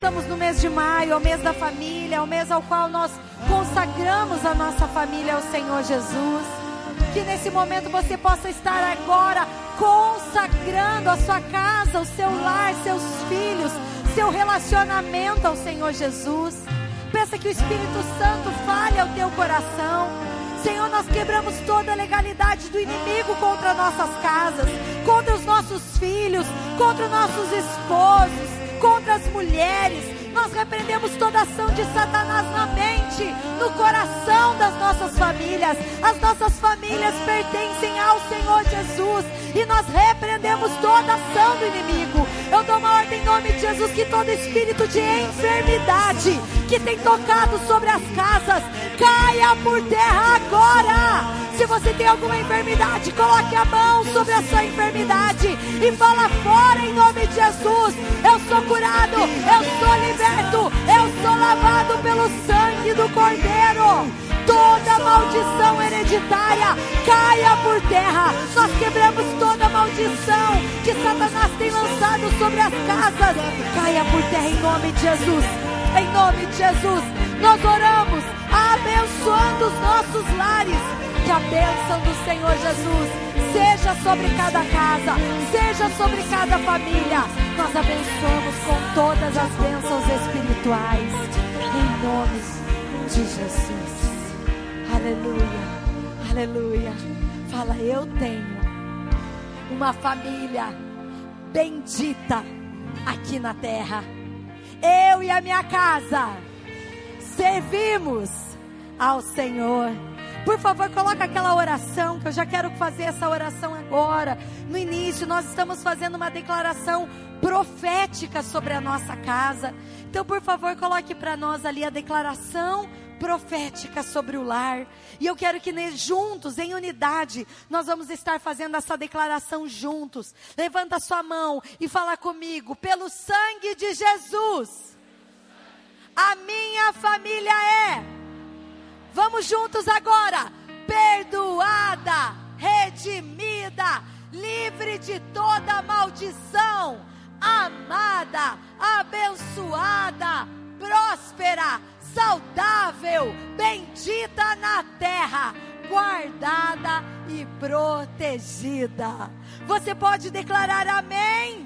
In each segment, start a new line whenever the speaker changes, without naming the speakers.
Estamos no mês de maio, é o mês da família, é o mês ao qual nós consagramos a nossa família ao Senhor Jesus. Que nesse momento você possa estar agora consagrando a sua casa, o seu lar, seus filhos, seu relacionamento ao Senhor Jesus. Peça que o Espírito Santo fale ao teu coração. Senhor, nós quebramos toda a legalidade do inimigo contra nossas casas, contra os nossos filhos, contra os nossos esposos, contra as mulheres. Nós repreendemos toda ação de Satanás na mente, no coração das nossas famílias. As nossas famílias pertencem ao Senhor Jesus e nós repreendemos toda ação do inimigo. Eu dou uma ordem em nome de Jesus que todo espírito de enfermidade que tem tocado sobre as casas caia por terra agora. Se você tem alguma enfermidade, coloque a mão sobre a sua enfermidade e fala fora em nome de Jesus. Eu sou curado, eu sou liberto, eu sou lavado pelo sangue do Cordeiro. Toda maldição hereditária caia por terra. Nós quebramos toda maldição que Satanás tem lançado sobre as casas. Caia por terra em nome de Jesus. Em nome de Jesus, nós oramos abençoando os nossos lares. Que a bênção do Senhor Jesus seja sobre cada casa, seja sobre cada família. Nós abençoamos com todas as bênçãos espirituais, em nome de Jesus. Aleluia, aleluia. Fala, eu tenho uma família bendita aqui na terra. Eu e a minha casa servimos ao Senhor. Por favor, coloca aquela oração, que eu já quero fazer essa oração agora. No início, nós estamos fazendo uma declaração profética sobre a nossa casa. Então, por favor, coloque para nós ali a declaração profética sobre o lar. E eu quero que juntos, em unidade, nós vamos estar fazendo essa declaração juntos. Levanta a sua mão e fala comigo. Pelo sangue de Jesus, a minha família é... Vamos juntos agora. Perdoada, redimida, livre de toda maldição, amada, abençoada, próspera, saudável, bendita na terra, guardada e protegida. Você pode declarar amém?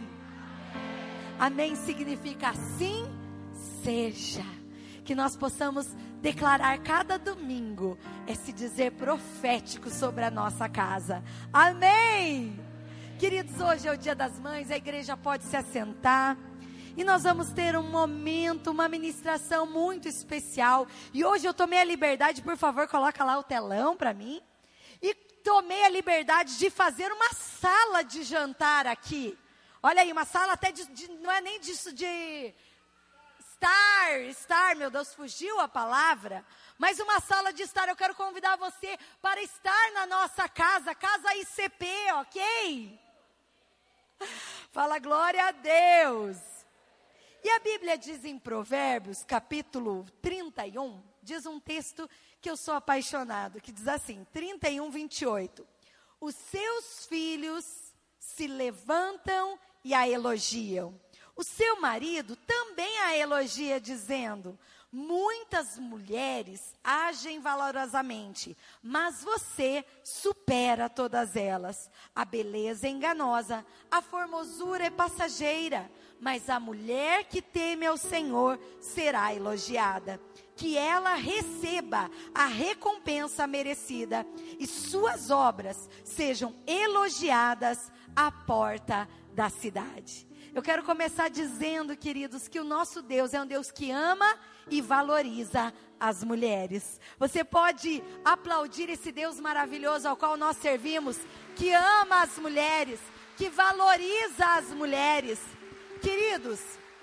Amém significa assim seja. Que nós possamos declarar cada domingo esse dizer profético sobre a nossa casa. Amém! Queridos, hoje é o Dia das Mães, a igreja pode se assentar. E nós vamos ter um momento, uma ministração muito especial. E hoje eu tomei a liberdade, por favor, coloca lá o telão para mim. E tomei a liberdade de fazer uma sala de jantar aqui. Olha aí, uma sala até não é nem disso de... Estar, meu Deus, fugiu a palavra, mas uma sala de estar. Eu quero convidar você para estar na nossa casa, casa ICP, ok? Fala glória a Deus. E a Bíblia diz em Provérbios, capítulo 31, diz um texto que eu sou apaixonado, que diz assim, 31, 28. Os seus filhos se levantam e a elogiam. O seu marido também a elogia, dizendo: muitas mulheres agem valorosamente, mas você supera todas elas. A beleza é enganosa, a formosura é passageira, mas a mulher que teme ao Senhor será elogiada. Que ela receba a recompensa merecida e suas obras sejam elogiadas à porta da cidade. Eu quero começar dizendo, queridos, que o nosso Deus é um Deus que ama e valoriza as mulheres. Você pode aplaudir esse Deus maravilhoso ao qual nós servimos, que ama as mulheres, que valoriza as mulheres. Queridos,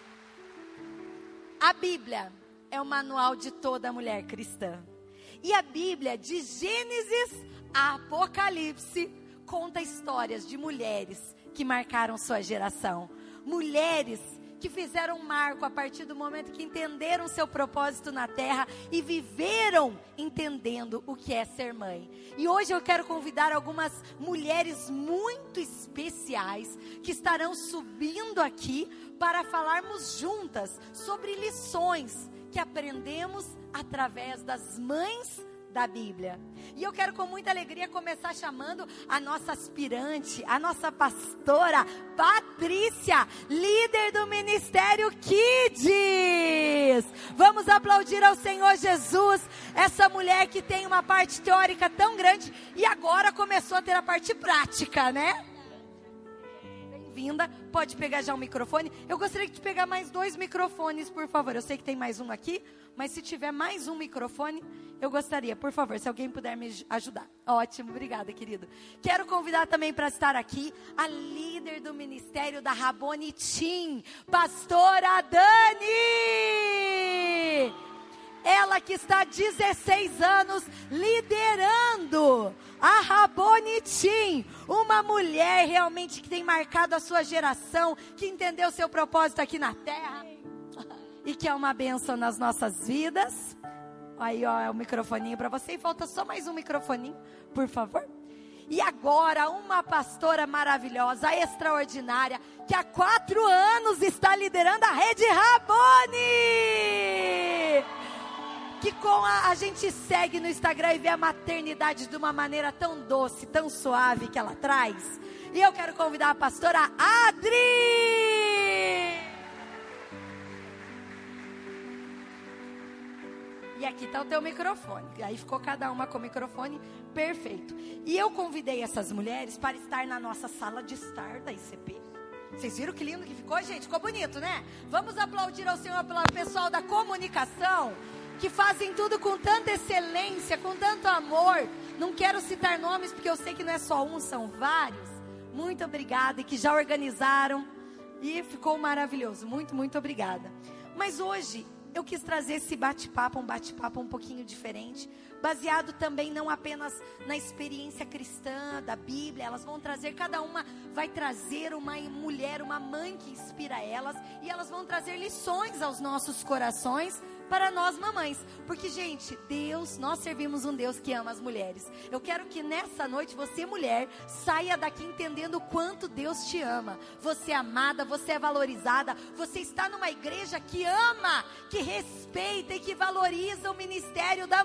a Bíblia é o manual de toda mulher cristã. E a Bíblia, de Gênesis a Apocalipse, conta histórias de mulheres que marcaram sua geração. Mulheres que fizeram um marco a partir do momento que entenderam seu propósito na terra e viveram entendendo o que é ser mãe. E hoje eu quero convidar algumas mulheres muito especiais que estarão subindo aqui para falarmos juntas sobre lições que aprendemos através das mães da Bíblia. E eu quero com muita alegria começar chamando a nossa aspirante, a nossa pastora Patrícia, líder do Ministério Kids. Vamos aplaudir ao Senhor Jesus, essa mulher que tem uma parte teórica tão grande e agora começou a ter a parte prática, né? Bem-vinda, pode pegar já um microfone. Eu gostaria de pegar mais 2 microfones, por favor. Eu sei que tem mais um aqui, mas se tiver mais um microfone, eu gostaria, por favor, se alguém puder me ajudar. Ótimo, obrigada, querido. Quero convidar também para estar aqui a líder do ministério da Rabboni Teen, pastora Dani. Ela que está há 16 anos liderando a Rabboni Teen, uma mulher realmente que tem marcado a sua geração, que entendeu seu propósito aqui na terra e que é uma bênção nas nossas vidas. Aí, ó, é o microfoninho para você. E falta só mais um microfoninho, por favor. E agora, uma pastora maravilhosa, extraordinária, que há 4 anos está liderando a Rede Rabboni. Que com a gente segue no Instagram e vê a maternidade de uma maneira tão doce, tão suave que ela traz. E eu quero convidar a pastora Adri. E aqui está o teu microfone. Aí ficou cada uma com o microfone perfeito. E eu convidei essas mulheres para estar na nossa sala de estar da ICP. Vocês viram que lindo que ficou, gente? Ficou bonito, né? Vamos aplaudir ao Senhor pelo pessoal da comunicação, que fazem tudo com tanta excelência, com tanto amor. Não quero citar nomes, porque eu sei que não é só um, são vários. Muito obrigada, e que já organizaram. E ficou maravilhoso. Muito, muito obrigada. Mas hoje eu quis trazer esse bate-papo, um pouquinho diferente, baseado também não apenas na experiência cristã da Bíblia. Elas vão trazer, cada uma vai trazer uma mulher, uma mãe que inspira elas, e elas vão trazer lições aos nossos corações para nós mamães, porque gente, nós servimos um Deus que ama as mulheres. Eu quero que nessa noite você, mulher, saia daqui entendendo o quanto Deus te ama. Você é amada, você é valorizada, você está numa igreja que ama, que respeita e que valoriza o ministério da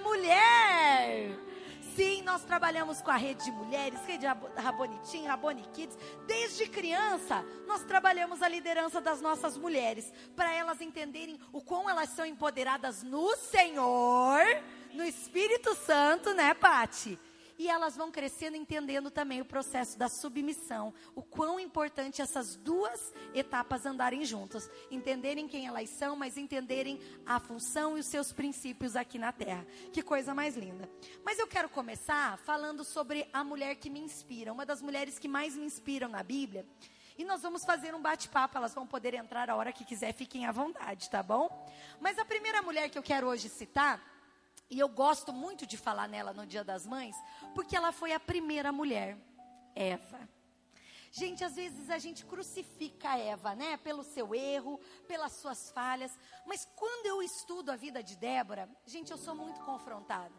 mulher. Sim, nós trabalhamos com a rede de mulheres, rede Rabboni Teen, Rabboni Kids. Desde criança, nós trabalhamos a liderança das nossas mulheres, para elas entenderem o quão elas são empoderadas no Senhor, no Espírito Santo, né, Pati? E elas vão crescendo entendendo também o processo da submissão, o quão importante essas 2 etapas andarem juntas, entenderem quem elas são, mas entenderem a função e os seus princípios aqui na terra. Que coisa mais linda. Mas eu quero começar falando sobre a mulher que me inspira, uma das mulheres que mais me inspiram na Bíblia. E nós vamos fazer um bate-papo, elas vão poder entrar a hora que quiser, fiquem à vontade, tá bom? Mas a primeira mulher que eu quero hoje citar, e eu gosto muito de falar nela no Dia das Mães, porque ela foi a primeira mulher, Eva. Gente, às vezes a gente crucifica Eva, né? Pelo seu erro, pelas suas falhas. Mas quando eu estudo a vida de Débora, gente, eu sou muito confrontada.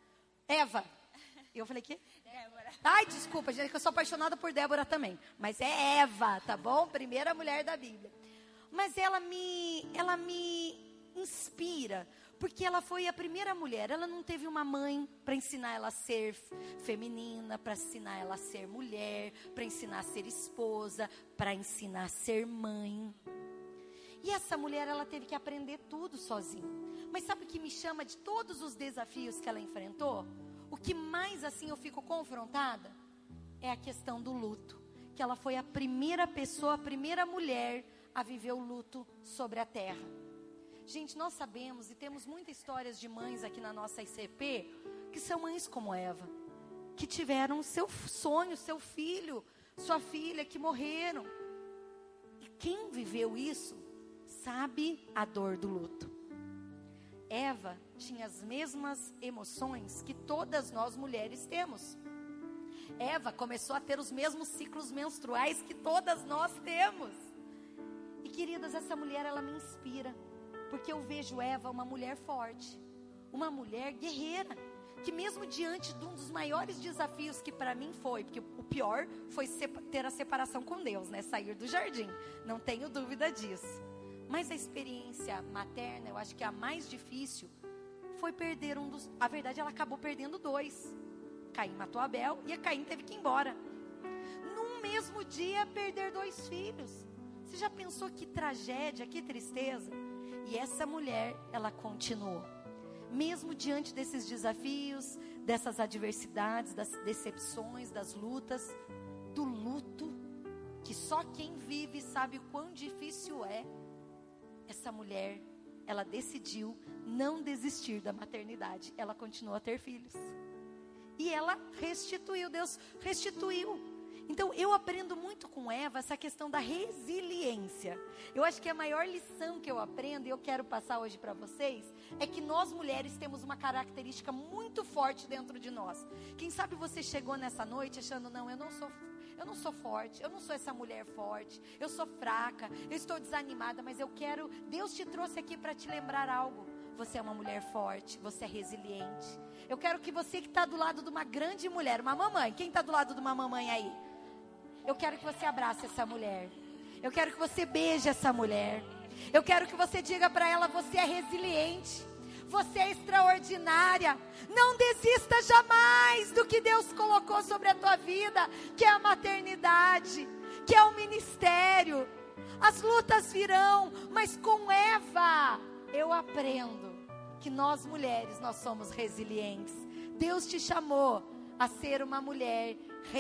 Eva. Eu falei que? Débora. Ai, desculpa, gente, que eu sou apaixonada por Débora também. Mas é Eva, tá bom? Primeira mulher da Bíblia. Mas ela me inspira, porque ela foi a primeira mulher. Ela não teve uma mãe para ensinar ela a ser feminina, para ensinar ela a ser mulher, para ensinar a ser esposa, para ensinar a ser mãe. E essa mulher, ela teve que aprender tudo sozinha. Mas sabe o que me chama de todos os desafios que ela enfrentou? O que mais assim eu fico confrontada é a questão do luto. Que ela foi a primeira pessoa, a primeira mulher a viver o luto sobre a terra. Gente, nós sabemos e temos muitas histórias de mães aqui na nossa ICP que são mães como Eva, que tiveram seu sonho, seu filho, sua filha, que morreram. E quem viveu isso sabe a dor do luto. Eva tinha as mesmas emoções que todas nós mulheres temos. Eva começou a ter os mesmos ciclos menstruais que todas nós temos. E queridas, essa mulher, ela me inspira, porque eu vejo Eva uma mulher forte, uma mulher guerreira, que mesmo diante de um dos maiores desafios que para mim foi, porque o pior foi ter a separação com Deus, né? Sair do jardim, não tenho dúvida disso. Mas a experiência materna, eu acho que a mais difícil foi perder a verdade, ela acabou perdendo 2. Caim matou Abel e a Caim teve que ir embora. Num mesmo dia, perder 2 filhos. Você já pensou que tragédia, que tristeza? E essa mulher, ela continuou. Mesmo diante desses desafios, dessas adversidades, das decepções, das lutas, do luto, que só quem vive sabe o quão difícil é. Essa mulher, ela decidiu não desistir da maternidade. Ela continuou a ter filhos. E ela restituiu, Deus restituiu. Então eu aprendo muito com Eva essa questão da resiliência. Eu acho que a maior lição que eu aprendo, e eu quero passar hoje para vocês, é que nós mulheres temos uma característica muito forte dentro de nós. Quem sabe você chegou nessa noite achando, não, eu não sou forte, eu não sou essa mulher forte, eu sou fraca, eu estou desanimada, mas Deus te trouxe aqui para te lembrar algo. Você é uma mulher forte, você é resiliente. Eu quero que você que está do lado de uma grande mulher, uma mamãe, quem está do lado de uma mamãe aí? Eu quero que você abrace essa mulher. Eu quero que você beije essa mulher. Eu quero que você diga para ela, você é resiliente. Você é extraordinária. Não desista jamais do que Deus colocou sobre a tua vida, que é a maternidade, que é o ministério. As lutas virão, mas com Eva eu aprendo que nós mulheres, nós somos resilientes. Deus te chamou a ser uma mulher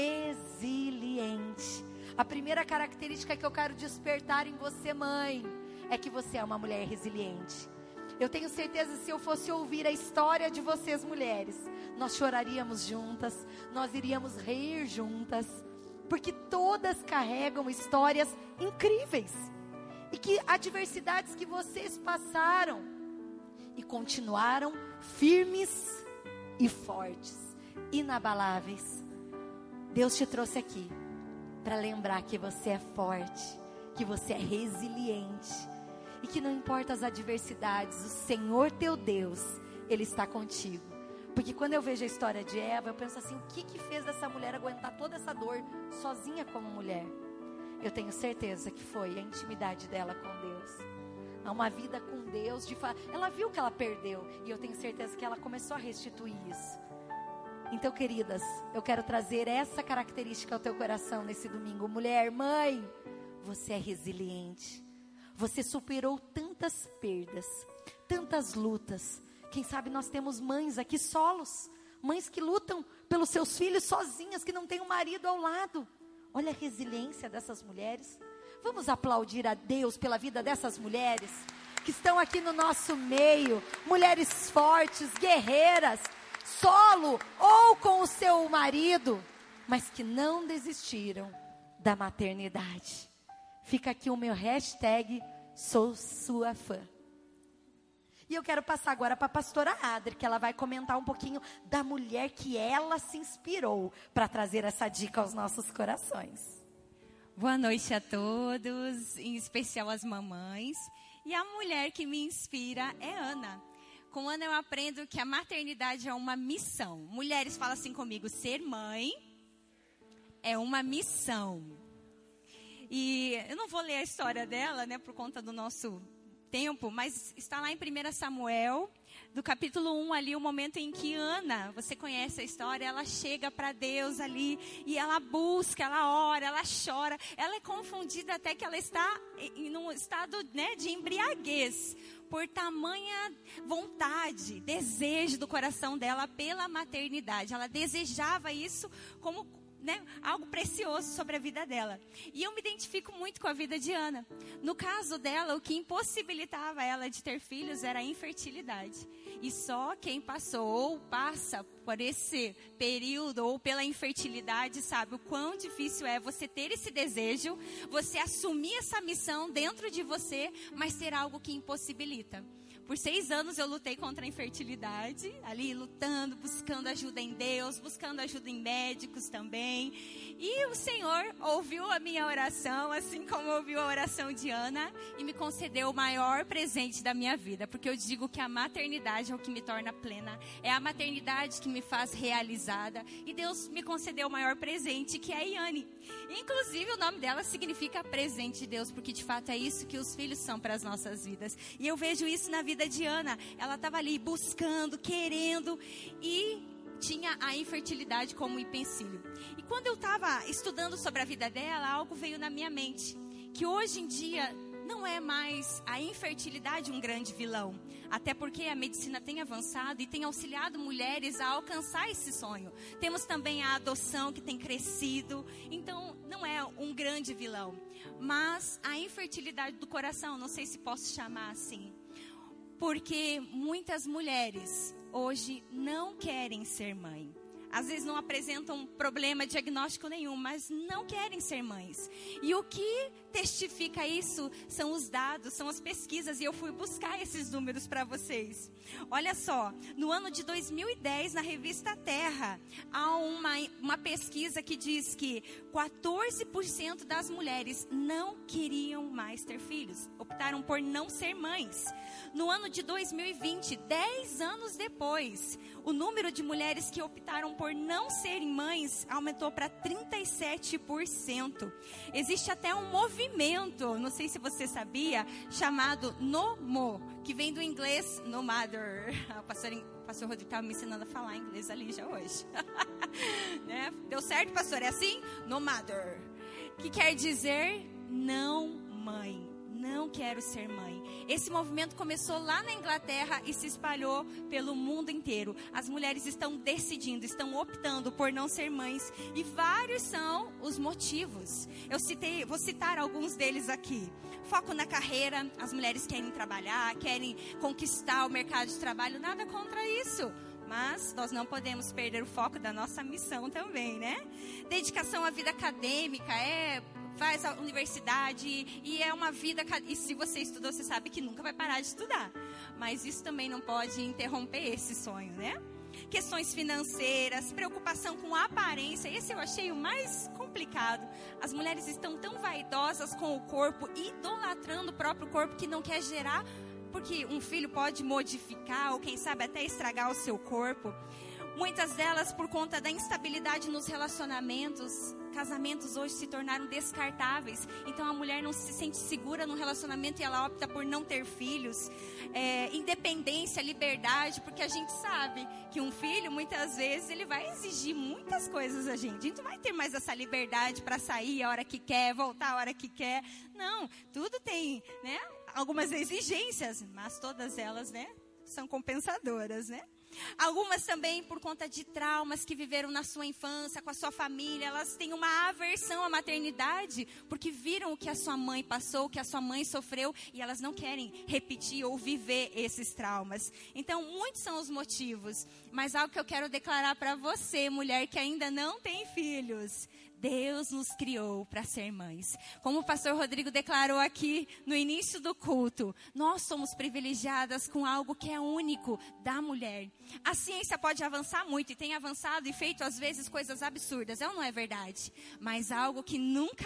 resiliente. A primeira característica que eu quero despertar em você, mãe, é que você é uma mulher resiliente. Eu tenho certeza que se eu fosse ouvir a história de vocês mulheres, nós choraríamos juntas, nós iríamos rir juntas, porque todas carregam histórias incríveis. E que adversidades que vocês passaram e continuaram firmes e fortes, inabaláveis. Deus te trouxe aqui para lembrar que você é forte, que você é resiliente e que não importa as adversidades, o Senhor teu Deus, Ele está contigo. Porque quando eu vejo a história de Eva, eu penso assim, o que fez essa mulher aguentar toda essa dor sozinha como mulher? Eu tenho certeza que foi a intimidade dela com Deus. Há uma vida com Deus, ela viu que ela perdeu, e eu tenho certeza que ela começou a restituir isso. Então, queridas, eu quero trazer essa característica ao teu coração nesse domingo. Mulher, mãe, você é resiliente. Você superou tantas perdas, tantas lutas. Quem sabe nós temos mães aqui solos, mães que lutam pelos seus filhos sozinhas, que não têm um marido ao lado. Olha a resiliência dessas mulheres. Vamos aplaudir a Deus pela vida dessas mulheres que estão aqui no nosso meio. Mulheres fortes, guerreiras, solo ou com o seu marido, mas que não desistiram da maternidade. Fica aqui o meu hashtag, sou sua fã. E eu quero passar agora para a pastora Adri, que ela vai comentar um pouquinho da mulher que ela se inspirou para trazer essa dica aos nossos corações.
Boa noite a todos, em especial as mamães. E a mulher que me inspira é Ana. Com Ana eu aprendo que a maternidade é uma missão. Mulheres, falam assim comigo, ser mãe é uma missão. E eu não vou ler a história dela, né, por conta do nosso tempo, mas está lá em 1 Samuel, do capítulo 1 ali, o momento em que Ana, você conhece a história, ela chega para Deus ali, e ela busca, ela ora, ela chora, ela é confundida até que ela está em um estado, né, de embriaguez, por tamanha vontade, desejo do coração dela pela maternidade. Ela desejava isso como, né, algo precioso sobre a vida dela. E eu me identifico muito com a vida de Ana. No caso dela, o que impossibilitava ela de ter filhos era a infertilidade. E só quem passou ou passa por esse período ou pela infertilidade sabe o quão difícil é você ter esse desejo, você assumir essa missão dentro de você, mas ter algo que impossibilita. Por 6 anos eu lutei contra a infertilidade, ali lutando, buscando ajuda em Deus, buscando ajuda em médicos também. Amém. E o Senhor ouviu a minha oração, assim como ouviu a oração de Ana, e me concedeu o maior presente da minha vida. Porque eu digo que a maternidade é o que me torna plena, é a maternidade que me faz realizada. E Deus me concedeu o maior presente, que é a Iane. Inclusive, o nome dela significa presente de Deus, porque de fato é isso que os filhos são para as nossas vidas. E eu vejo isso na vida de Ana. Ela estava ali buscando, querendo, e tinha a infertilidade como empecilho. E quando eu estava estudando sobre a vida dela, algo veio na minha mente, que hoje em dia não é mais a infertilidade um grande vilão, até porque a medicina tem avançado e tem auxiliado mulheres a alcançar esse sonho. Temos também a adoção que tem crescido, então não é um grande vilão, mas a infertilidade do coração, não sei se posso chamar assim, porque muitas mulheres hoje não querem ser mãe. Às vezes não apresentam problema diagnóstico nenhum, mas não querem ser mães. E o que testifica isso são os dados, são as pesquisas. E eu fui buscar esses números para vocês. Olha só, no ano de 2010, na revista Terra, há uma pesquisa que diz que 14% das mulheres não queriam mais ter filhos. Optaram por não ser mães. No ano de 2020, 10 anos depois, o número de mulheres que optaram por não serem mães aumentou para 37%. Existe até um movimento, não sei se você sabia, chamado NOMO, que vem do inglês no mother. O pastor Rodrigo estava me ensinando a falar inglês ali já hoje. Né? Deu certo, pastor? É assim? No mother. Que quer dizer não mãe. Não quero ser mãe. Esse movimento começou lá na Inglaterra e se espalhou pelo mundo inteiro. As mulheres estão decidindo, estão optando por não ser mães. E vários são os motivos. Vou citar alguns deles aqui. Foco na carreira. As mulheres querem trabalhar, querem conquistar o mercado de trabalho. Nada contra isso. Mas nós não podemos perder o foco da nossa missão também, né? Dedicação à vida acadêmica, faz a universidade e é uma vida, e se você estudou, você sabe que nunca vai parar de estudar, mas isso também não pode interromper esse sonho, né? Questões financeiras, preocupação com a aparência, esse eu achei o mais complicado. As mulheres estão tão vaidosas com o corpo, idolatrando o próprio corpo, que não quer gerar, porque um filho pode modificar ou quem sabe até estragar o seu corpo. Muitas delas por conta da instabilidade nos relacionamentos. Casamentos hoje se tornaram descartáveis. Então a mulher não se sente segura no relacionamento e ela opta por não ter filhos. Independência, liberdade, porque a gente sabe que um filho muitas vezes ele vai exigir muitas coisas a gente. A gente não vai ter mais essa liberdade para sair a hora que quer, voltar a hora que quer. Não, tudo tem, né, algumas exigências, mas todas elas, né, são compensadoras, né? Algumas também por conta de traumas que viveram na sua infância, com a sua família. Elas têm uma aversão à maternidade, porque viram o que a sua mãe passou, o que a sua mãe sofreu, e elas não querem repetir ou viver esses traumas. Então, muitos são os motivos. Mas algo que eu quero declarar para você, mulher que ainda não tem filhos: Deus nos criou para ser mães. Como o pastor Rodrigo declarou aqui no início do culto, nós somos privilegiadas com algo que é único da mulher. A ciência pode avançar muito e tem avançado e feito às vezes coisas absurdas, é ou não é verdade? Mas algo que nunca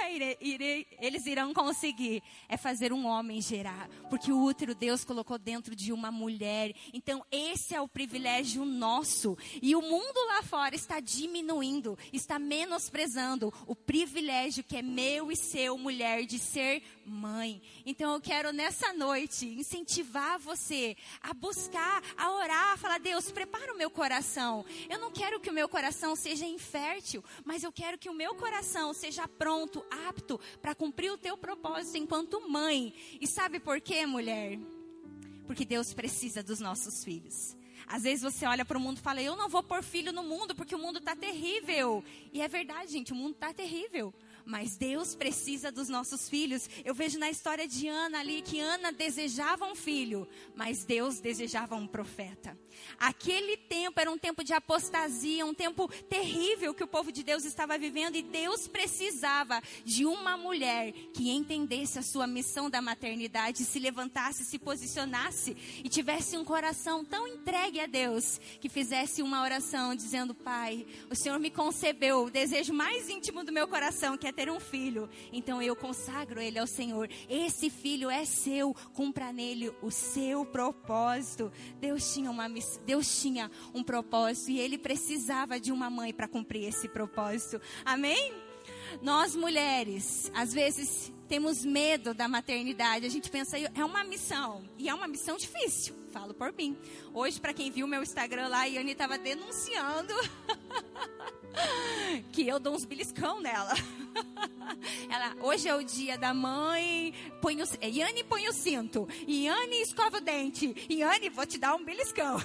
eles irão conseguir é fazer um homem gerar, porque o útero Deus colocou dentro de uma mulher. Então esse é o privilégio nosso, e o mundo lá fora está diminuindo, está menosprezando o privilégio que é meu e seu, mulher, de ser mãe. Então eu quero nessa noite incentivar você a buscar, a orar, a falar: Deus, prepara o meu coração. Eu não quero que o meu coração seja infértil, mas eu quero que o meu coração seja pronto, apto para cumprir o teu propósito enquanto mãe. E sabe por quê, mulher? Porque Deus precisa dos nossos filhos. Às vezes você olha para o mundo e fala: eu não vou pôr filho no mundo porque o mundo está terrível. E é verdade, gente, o mundo está terrível. mas Deus precisa dos nossos filhos. Eu vejo na história de Ana ali que Ana desejava um filho, mas Deus desejava um profeta. Aquele tempo era um tempo de apostasia, um tempo terrível que o povo de Deus estava vivendo, e Deus precisava de uma mulher que entendesse a sua missão da maternidade, se levantasse, se posicionasse e tivesse um coração tão entregue a Deus, que fizesse uma oração dizendo: Pai, o Senhor me concebeu, o desejo mais íntimo do meu coração, que é ter um filho, então eu consagro ele ao Senhor. Esse filho é seu, cumpra nele o seu propósito. Deus tinha um propósito, e ele precisava de uma mãe para cumprir esse propósito. Amém? Nós mulheres, às vezes temos medo da maternidade. A gente pensa, é uma missão, e é uma missão difícil. Falo por mim. Hoje, para quem viu meu Instagram lá, a Yane estava denunciando que eu dou uns beliscão nela. Hoje é o dia da mãe, Yane põe o cinto, Yane escova o dente, Yane, vou te dar um beliscão.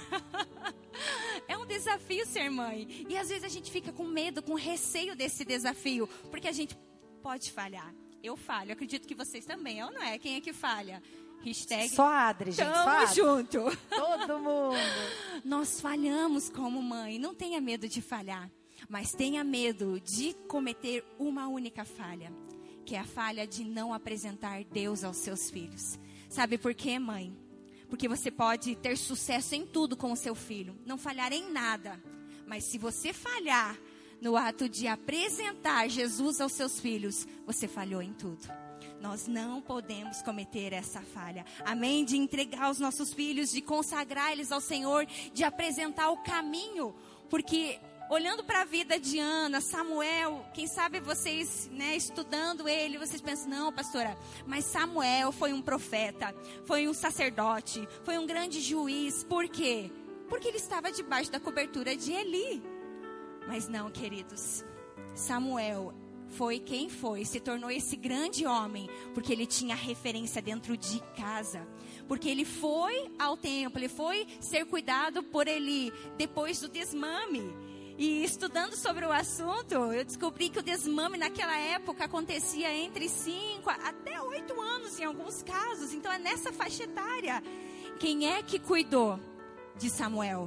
É um desafio ser mãe, e às vezes a gente fica com medo, com receio desse desafio, porque a gente pode falhar. Eu falho, acredito que vocês também, ou não é? Quem é que falha? Hashtag
só Adri, gente.
Tamo junto.
Todo mundo.
Nós falhamos como mãe. Não tenha medo de falhar, mas tenha medo de cometer uma única falha, que é a falha de não apresentar Deus aos seus filhos. Sabe por quê, mãe? Porque você pode ter sucesso em tudo com o seu filho, não falhar em nada. Mas se você falhar no ato de apresentar Jesus aos seus filhos, você falhou em tudo. Nós não podemos cometer essa falha. Amém? De entregar os nossos filhos, de consagrar eles ao Senhor, de apresentar o caminho. Porque olhando para a vida de Ana, Samuel, quem sabe vocês, estudando ele, vocês pensam, não, pastora, mas Samuel foi um profeta, foi um sacerdote, foi um grande juiz. Por quê? Porque ele estava debaixo da cobertura de Eli. Mas não, queridos, Samuel foi quem foi, se tornou esse grande homem, porque ele tinha referência dentro de casa, porque ele foi ao templo, ele foi ser cuidado por Eli, depois do desmame. E estudando sobre o assunto, eu descobri que o desmame naquela época acontecia entre 5 até 8 anos em alguns casos, então é nessa faixa etária. Quem é que cuidou de Samuel?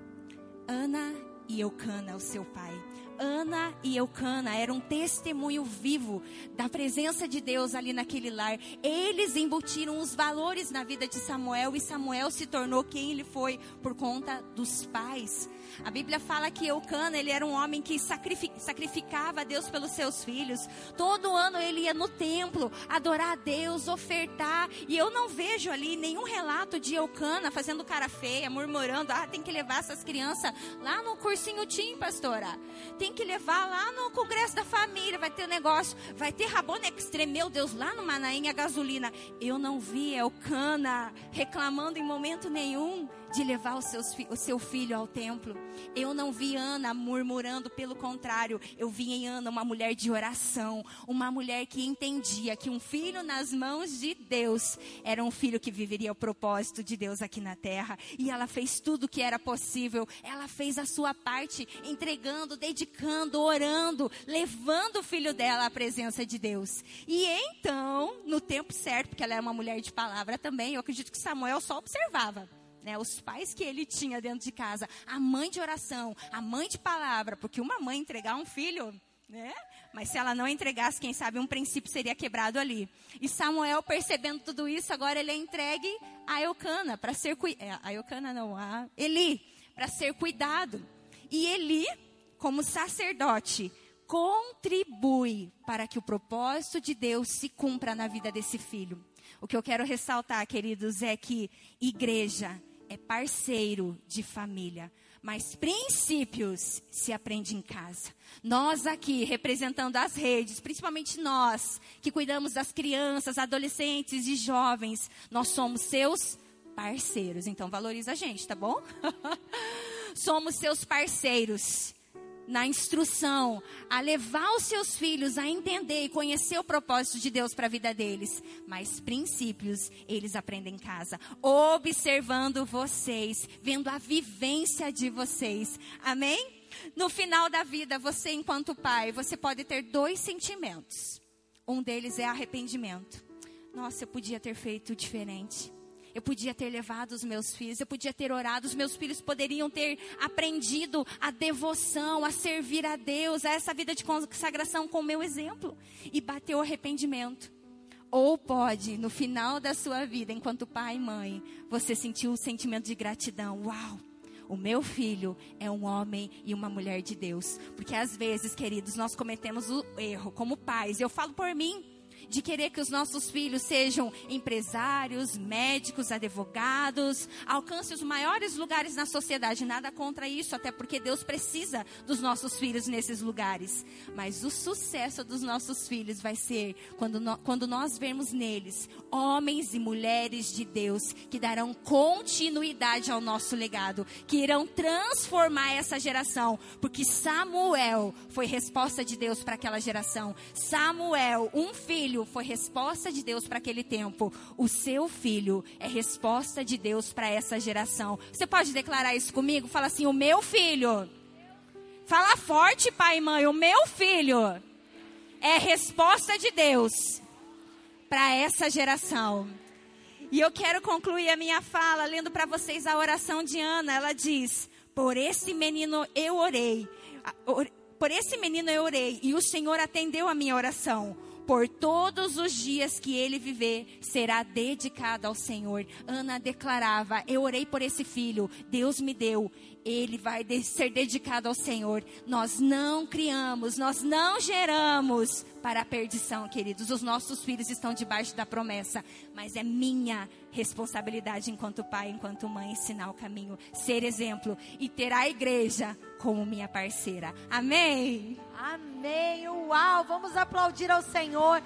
Ana e Eucana, o seu pai. Ana e Eucana eram um testemunho vivo da presença de Deus ali naquele lar. Eles embutiram os valores na vida de Samuel, e Samuel se tornou quem ele foi por conta dos pais. A Bíblia fala que Eucana, ele era um homem que sacrificava a Deus pelos seus filhos. Todo ano ele ia no templo adorar a Deus, ofertar. E eu não vejo ali nenhum relato de Eucana fazendo cara feia, murmurando: tem que levar essas crianças lá no cursinho Tim, pastora. Tem que levar lá no congresso da família, vai ter negócio, vai ter Rabona Extreme, meu Deus, lá no Manaim a gasolina. Eu não vi Eucana reclamando em momento nenhum de levar o seu filho ao templo. Eu não vi Ana murmurando, pelo contrário, eu vi em Ana uma mulher de oração, uma mulher que entendia que um filho nas mãos de Deus era um filho que viveria o propósito de Deus aqui na terra. E ela fez tudo o que era possível, ela fez a sua parte, entregando, dedicando, orando, levando o filho dela à presença de Deus. E então, no tempo certo, porque ela era uma mulher de palavra também, eu acredito que Samuel só observava, os pais que ele tinha dentro de casa, a mãe de oração, a mãe de palavra, porque uma mãe entregar um filho, mas se ela não entregasse, quem sabe um princípio seria quebrado ali. E Samuel, percebendo tudo isso, agora ele é entregue a Eucana para ser Eli, para ser cuidado. E Eli, como sacerdote, contribui para que o propósito de Deus se cumpra na vida desse filho. O que eu quero ressaltar, queridos, é que igreja é parceiro de família, mas princípios se aprende em casa. Nós aqui, representando as redes, principalmente nós, que cuidamos das crianças, adolescentes e jovens, nós somos seus parceiros. Então valoriza a gente, tá bom? Somos seus parceiros na instrução, a levar os seus filhos a entender e conhecer o propósito de Deus para a vida deles. Mas princípios, eles aprendem em casa, observando vocês, vendo a vivência de vocês. Amém? No final da vida, você enquanto pai, você pode ter 2 sentimentos. Um deles é arrependimento. Nossa, eu podia ter feito diferente. Eu podia ter levado os meus filhos, eu podia ter orado, os meus filhos poderiam ter aprendido a devoção, a servir a Deus, a essa vida de consagração com o meu exemplo. E bateu o arrependimento. Ou pode, no final da sua vida, enquanto pai e mãe, você sentiu o sentimento de gratidão. Uau! O meu filho é um homem e uma mulher de Deus. Porque às vezes, queridos, nós cometemos o erro como pais. Eu falo por mim, de querer que os nossos filhos sejam empresários, médicos, advogados, alcancem os maiores lugares na sociedade. Nada contra isso, até porque Deus precisa dos nossos filhos nesses lugares. Mas o sucesso dos nossos filhos vai ser quando nós vermos neles homens e mulheres de Deus que darão continuidade ao nosso legado, que irão transformar essa geração, porque Samuel foi resposta de Deus para aquela geração. Samuel, um filho, foi resposta de Deus para aquele tempo. O seu filho é resposta de Deus para essa geração. Você pode declarar isso comigo? Fala assim: o meu filho. Fala forte, pai e mãe. O meu filho é resposta de Deus para essa geração. E eu quero concluir a minha fala lendo para vocês a oração de Ana. Ela diz: por esse menino eu orei. Por esse menino eu orei e o Senhor atendeu a minha oração. Por todos os dias que ele viver, será dedicado ao Senhor. Ana declarava: eu orei por esse filho, Deus me deu, ele vai ser dedicado ao Senhor. Nós não criamos, nós não geramos para a perdição, queridos. Os nossos filhos estão debaixo da promessa, mas é minha responsabilidade enquanto pai, enquanto mãe, ensinar o caminho, ser exemplo e ter a igreja como minha parceira. Amém?
Amém, uau, vamos aplaudir ao Senhor,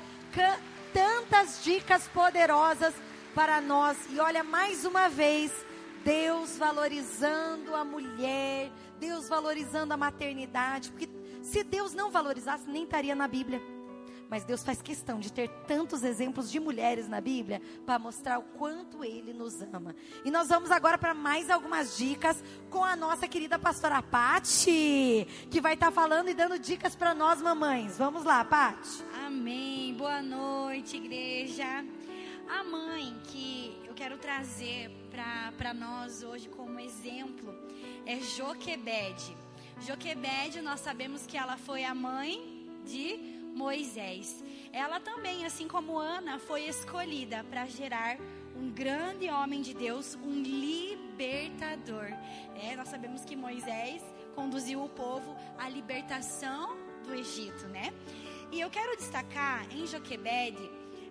tantas dicas poderosas para nós. E olha, mais uma vez, Deus valorizando a mulher, Deus valorizando a maternidade, porque se Deus não valorizasse, nem estaria na Bíblia. Mas Deus faz questão de ter tantos exemplos de mulheres na Bíblia para mostrar o quanto Ele nos ama. E nós vamos agora para mais algumas dicas com a nossa querida pastora Pati, que vai estar falando e dando dicas para nós mamães. Vamos lá, Pati.
Amém. Boa noite, igreja. A mãe que eu quero trazer para nós hoje como exemplo é Joquebede. Joquebede, nós sabemos que ela foi a mãe de Moisés. Ela também, assim como Ana, foi escolhida para gerar um grande homem de Deus, um libertador. Nós sabemos que Moisés conduziu o povo à libertação do Egito, né? E eu quero destacar em Joquebede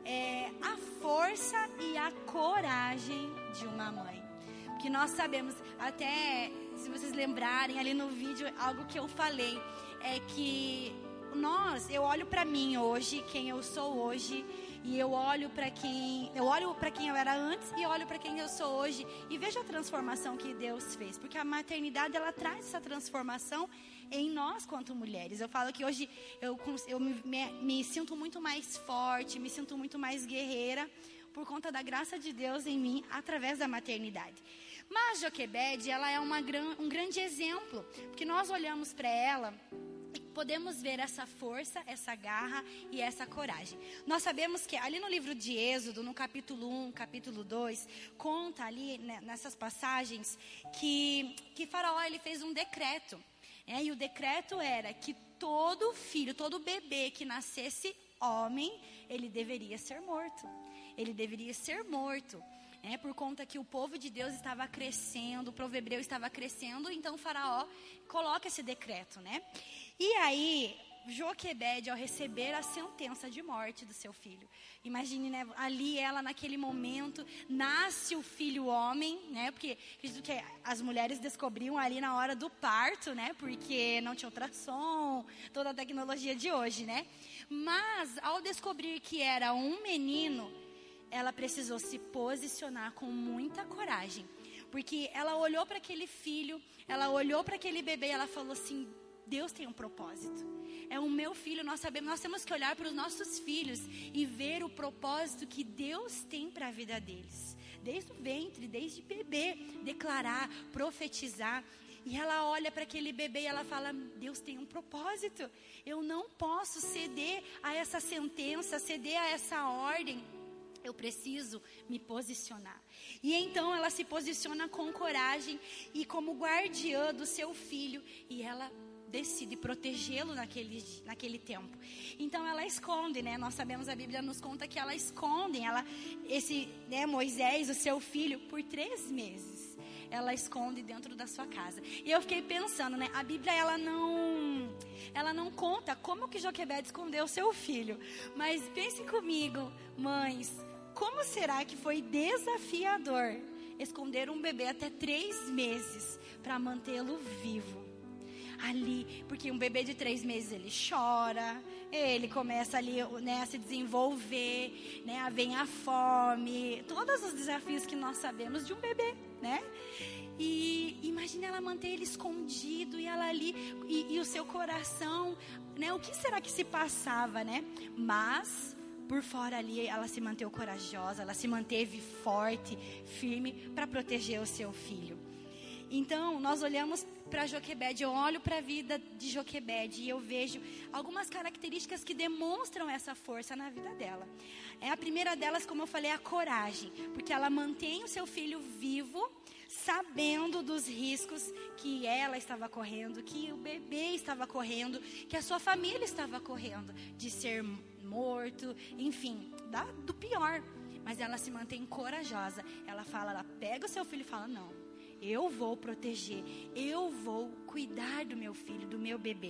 a força e a coragem de uma mãe. Porque nós sabemos, até se vocês lembrarem ali no vídeo, algo que eu falei, é que eu olho para mim hoje, quem eu sou hoje, e eu olho para quem eu era antes e olho para quem eu sou hoje e vejo a transformação que Deus fez, porque a maternidade ela traz essa transformação em nós quanto mulheres. Eu falo que hoje eu me sinto muito mais forte, me sinto muito mais guerreira por conta da graça de Deus em mim através da maternidade. Mas Joquebede, ela é um grande exemplo, porque nós olhamos para ela e podemos ver essa força, essa garra e essa coragem. Nós sabemos que ali no livro de Êxodo, no capítulo 1, capítulo 2, conta ali, né, nessas passagens, que Faraó ele fez um decreto. E o decreto era que todo filho, todo bebê que nascesse homem, ele deveria ser morto. Ele deveria ser morto. Por conta que o povo de Deus estava crescendo, o povo hebreu estava crescendo, então o Faraó coloca esse decreto, né? E aí, Joquebede, ao receber a sentença de morte do seu filho, imagine, né, ali ela naquele momento, nasce o filho homem, né, porque acredito que as mulheres descobriam ali na hora do parto, né, porque não tinha ultrassom, toda a tecnologia de hoje, né, mas ao descobrir que era um menino, ela precisou se posicionar com muita coragem, porque ela olhou para aquele filho, ela olhou para aquele bebê e ela falou assim: Deus tem um propósito, é o meu filho. Nós sabemos, nós temos que olhar para os nossos filhos e ver o propósito que Deus tem para a vida deles, desde o ventre, desde bebê, declarar, profetizar. E ela olha para aquele bebê e ela fala, Deus tem um propósito. Eu não posso ceder a essa sentença, ceder a essa ordem. Eu preciso me posicionar. E então ela se posiciona com coragem e como guardiã do seu filho. E ela decide protegê-lo naquele tempo. Então ela esconde, né? Nós sabemos, a Bíblia nos conta que ela esconde. Moisés, o seu filho, por 3 meses. Ela esconde dentro da sua casa. E eu fiquei pensando, né? A Bíblia, ela não conta como que Joquebede escondeu o seu filho. Mas pensem comigo, mães, como será que foi desafiador esconder um bebê até 3 meses para mantê-lo vivo? Ali, porque um bebê de 3 meses ele chora, ele começa ali, né, a se desenvolver, né, vem a fome, todos os desafios que nós sabemos de um bebê, né? E imagine ela manter ele escondido e ela ali, e o seu coração, né, o que será que se passava, né? Mas por fora ali ela se manteve corajosa, ela se manteve forte, firme para proteger o seu filho. Então, nós olhamos para Joquebede, eu olho para a vida de Joquebede e eu vejo algumas características que demonstram essa força na vida dela. A primeira delas, como eu falei, é a coragem, porque ela mantém o seu filho vivo, sabendo dos riscos que ela estava correndo, que o bebê estava correndo, que a sua família estava correndo, de ser morto, enfim, do pior. Mas ela se mantém corajosa, ela pega o seu filho e fala, não, eu vou proteger, eu vou cuidar do meu filho, do meu bebê.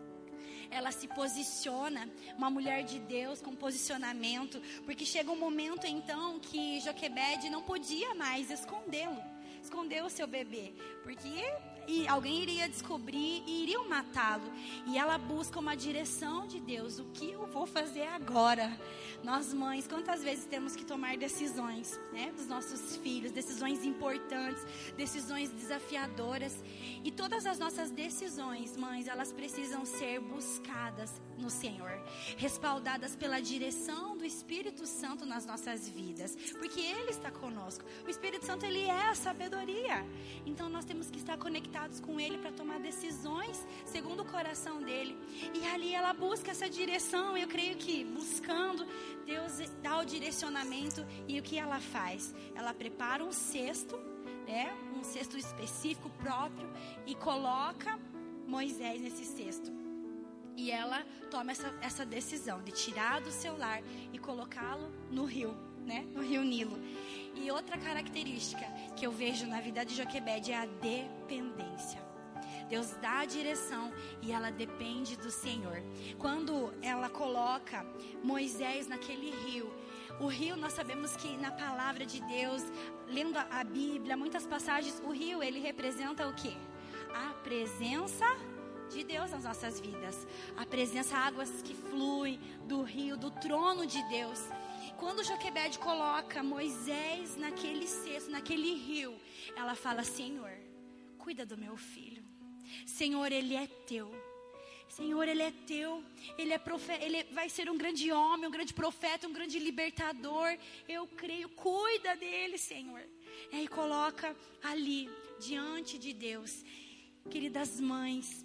Ela se posiciona, uma mulher de Deus com posicionamento, porque chega um momento então que Joquebede não podia mais esconder o seu bebê, porque alguém iria descobrir e iriam matá-lo. E ela busca uma direção de Deus, o que eu vou fazer agora? Nós mães, quantas vezes temos que tomar decisões, né, dos nossos filhos, decisões importantes, decisões desafiadoras. E todas as nossas decisões, mães, elas precisam ser buscadas no Senhor, respaldadas pela direção do Espírito Santo nas nossas vidas, porque Ele está conosco. O Espírito Santo, Ele é a sabedoria. Então nós temos que estar conectados com Ele para tomar decisões segundo o coração dEle. E ali ela busca essa direção. Eu creio que buscando, Deus dá o direcionamento. E o que ela faz? Ela prepara um cesto, né? Um cesto específico próprio, e coloca Moisés nesse cesto. E ela toma essa decisão de tirar do seu lar e colocá-lo no rio, né? No rio Nilo. E outra característica que eu vejo na vida de Joquebede é a dependência. Deus dá a direção e ela depende do Senhor. Quando ela coloca Moisés naquele rio, o rio, nós sabemos que na palavra de Deus, lendo a Bíblia, muitas passagens, o rio, ele representa o quê? A presença de Deus nas nossas vidas. A presença, águas que fluem do rio, do trono de Deus. Quando Joquebede coloca Moisés naquele cesto, naquele rio, ela fala, Senhor, cuida do meu filho. Senhor, ele é teu. Senhor, ele é teu. Ele vai ser um grande homem, um grande profeta, um grande libertador. Eu creio, cuida dele, Senhor. E aí coloca ali, diante de Deus. Queridas mães,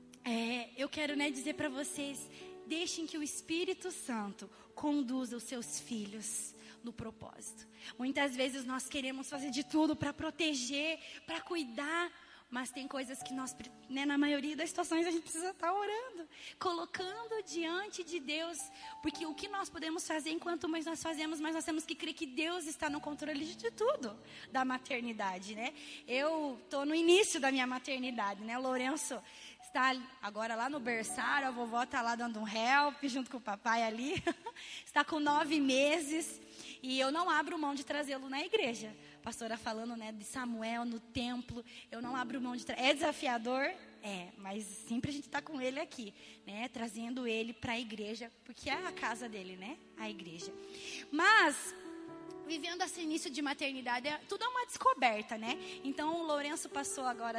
eu quero, dizer para vocês, deixem que o Espírito Santo conduza os seus filhos no propósito. Muitas vezes nós queremos fazer de tudo para proteger, para cuidar, mas tem coisas que nós, na maioria das situações, a gente precisa estar orando, colocando diante de Deus, porque o que nós podemos fazer, enquanto mais nós fazemos, mais nós temos que crer que Deus está no controle de tudo, da maternidade, né? Eu estou no início da minha maternidade, né? O Lourenço está agora lá no berçário, a vovó está lá dando um help, junto com o papai ali, está com 9 meses, e eu não abro mão de trazê-lo na igreja. A pastora falando, de Samuel no templo, eu não abro mão de trazer. É desafiador? Mas sempre a gente está com ele aqui, trazendo ele para a igreja, porque é a casa dele, a igreja. Mas vivendo esse início de maternidade, tudo é uma descoberta, Então o Lourenço passou agora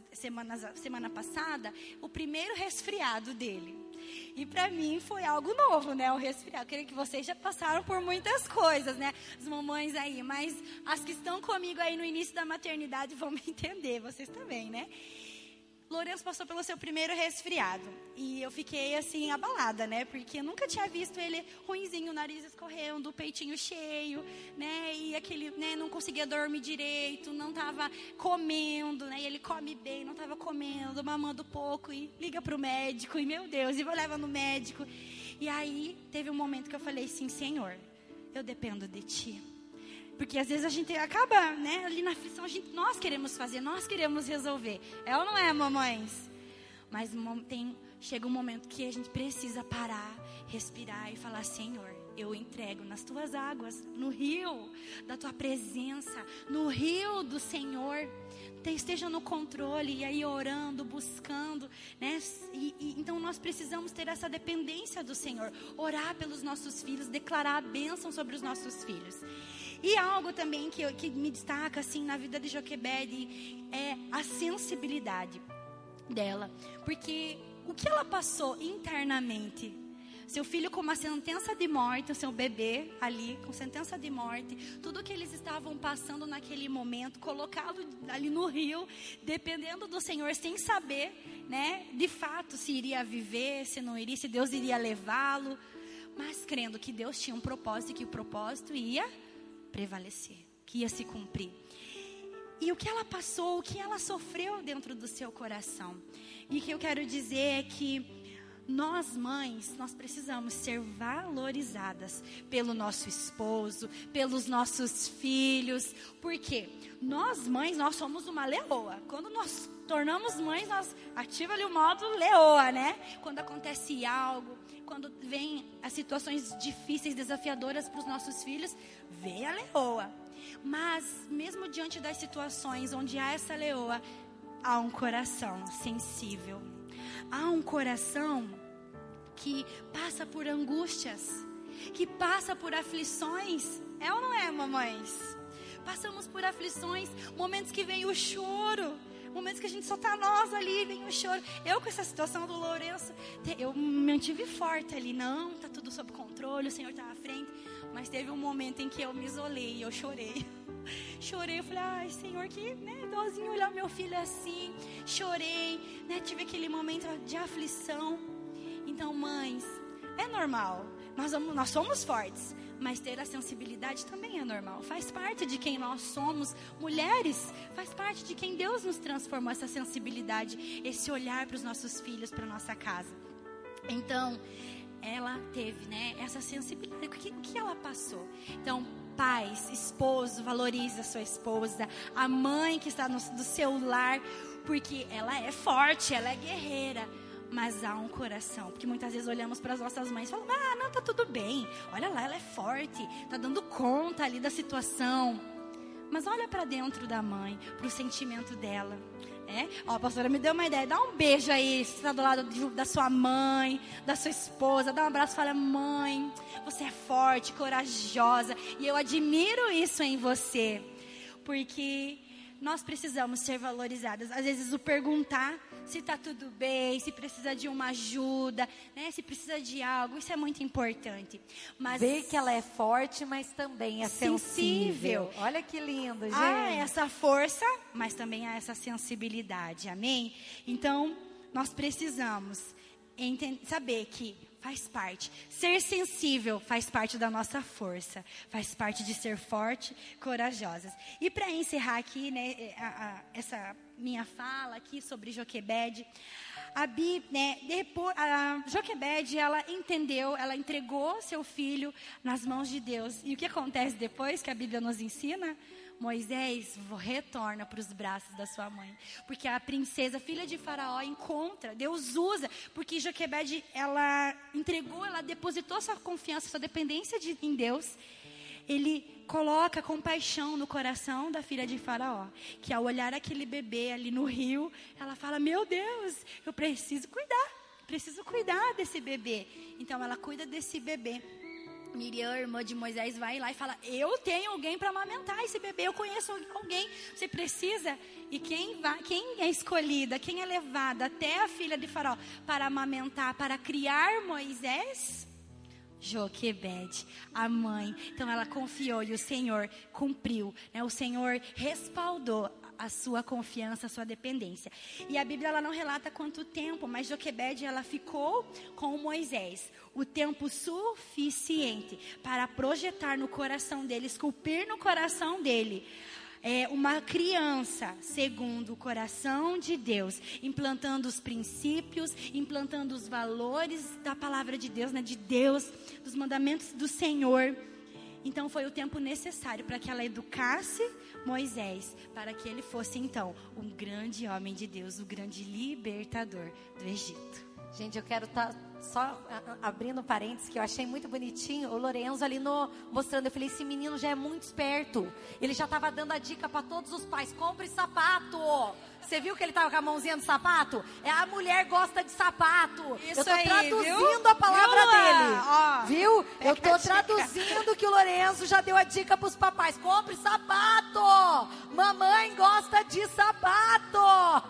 semana passada, o primeiro resfriado dele. E para mim foi algo novo, o resfriado. Eu creio que vocês já passaram por muitas coisas, as mamães aí. Mas as que estão comigo aí no início da maternidade vão me entender, vocês também, Lourenço passou pelo seu primeiro resfriado. E eu fiquei assim, abalada, né? Porque eu nunca tinha visto ele ruinzinho, o nariz escorrendo, o peitinho cheio, né? E aquele, né, não conseguia dormir direito, não estava comendo, né? E ele come bem, não estava comendo, mamando pouco. E liga para o médico, e meu Deus, e leva no médico. E aí, teve um momento que eu falei assim, Senhor, eu dependo de Ti. Porque às vezes a gente acaba, né, ali na aflição, nós queremos fazer, nós queremos resolver. É ou não é, mamães? Mas chega um momento que a gente precisa parar, respirar e falar, Senhor, eu entrego nas Tuas águas, no rio da Tua presença, no rio do Senhor. Esteja no controle, e aí orando, buscando, né? Então nós precisamos ter essa dependência do Senhor. Orar pelos nossos filhos, declarar a bênção sobre os nossos filhos. E algo também que me destaca assim na vida de Joquebede é a sensibilidade dela. Porque o que ela passou internamente? Seu filho com uma sentença de morte, o seu bebê ali com sentença de morte, tudo que eles estavam passando naquele momento, colocá-lo ali no rio, dependendo do Senhor, sem saber, né, de fato se iria viver, se não iria, se Deus iria levá-lo, mas crendo que Deus tinha um propósito e que o propósito ia prevalecer, que ia se cumprir. E o que ela passou, o que ela sofreu dentro do seu coração. E o que eu quero dizer é que nós mães, nós precisamos ser valorizadas pelo nosso esposo, pelos nossos filhos. Porque nós mães, nós somos uma leoa. Quando nós tornamos mães, nós ativa ali o modo leoa, né? Quando acontece algo, quando vem as situações difíceis, desafiadoras para os nossos filhos, vem a leoa. Mas mesmo diante das situações onde há essa leoa, há um coração sensível. Há um coração que passa por angústias, que passa por aflições. É ou não é, mamães? Passamos por aflições, momentos que vem o choro, momentos que a gente só tá nós ali, vem o choro. Eu com essa situação do Lourenço, eu me mantive forte ali. Não, tá tudo sob controle, o Senhor tá à frente. Mas teve um momento em que eu me isolei e eu chorei. Chorei, eu falei, ai Senhor, que dozinho olhar meu filho assim. Chorei, né, tive aquele momento de aflição. Então, mães, é normal, nós somos fortes, mas ter a sensibilidade também é normal. Faz parte de quem nós somos, mulheres, faz parte de quem Deus nos transformou, essa sensibilidade, esse olhar para os nossos filhos, para a nossa casa. Então, ela teve, né, essa sensibilidade. O que ela passou? Então, pais, esposo, valorize a sua esposa, a mãe que está do seu lar, porque ela é forte, ela é guerreira, mas há um coração, porque muitas vezes olhamos para as nossas mães e falamos, não, tá tudo bem, olha lá, ela é forte, tá dando conta ali da situação, mas olha para dentro da mãe, para o sentimento dela. A pastora me deu uma ideia, dá um beijo aí, se está do lado da sua mãe, da sua esposa, dá um abraço e fala, mãe, você é forte, corajosa, e eu admiro isso em você, porque nós precisamos ser valorizadas. Às vezes o perguntar se está tudo bem, se precisa de uma ajuda, né? Se precisa de algo, isso é muito importante. Mas
ver que ela é forte, mas também é sensível. Olha que lindo, gente.
Há essa força, mas também há essa sensibilidade, amém? Então, nós precisamos saber que faz parte. Ser sensível faz parte da nossa força. Faz parte de ser forte, corajosas. E para encerrar aqui, né, essa minha fala aqui sobre Joquebede, a Joquebede, ela entendeu, ela entregou seu filho nas mãos de Deus. E o que acontece depois que a Bíblia nos ensina? Moisés retorna para os braços da sua mãe, porque a princesa, filha de Faraó, encontra, Deus usa, porque Joquebede, ela entregou, ela depositou sua confiança, sua dependência em Deus. Ele coloca compaixão no coração da filha de Faraó, que ao olhar aquele bebê ali no rio, ela fala, meu Deus, eu preciso cuidar desse bebê. Então ela cuida desse bebê. Miriam, irmã de Moisés, vai lá e fala, eu tenho alguém para amamentar esse bebê, eu conheço alguém, você precisa? E quem é escolhida, quem é levada até a filha de Faraó para amamentar, para criar Moisés? Joquebede, a mãe. Então ela confiou e o Senhor cumpriu, né? O Senhor respaldou a sua confiança, a sua dependência. E a Bíblia ela não relata quanto tempo, mas Joquebede ela ficou com Moisés o tempo suficiente para projetar no coração dele, esculpir no coração dele uma criança segundo o coração de Deus, implantando os princípios, implantando os valores da palavra de Deus, né, de Deus, dos mandamentos do Senhor. Então foi o tempo necessário para que ela educasse Moisés, para que ele fosse então um grande homem de Deus, o grande libertador do Egito.
Gente, eu quero estar só abrindo parênteses, que eu achei muito bonitinho. O Lorenzo ali mostrando, eu falei, esse menino já é muito esperto. Ele já estava dando a dica para todos os pais, compre sapato. Você viu que ele estava com a mãozinha no sapato? A mulher gosta de sapato.
Isso
eu tô
aí,
traduzindo
viu?
a palavra dele.
Ó,
viu? Eu tô traduzindo que o Lorenzo já deu a dica para os papais. Compre sapato. Mamãe gosta de sapato.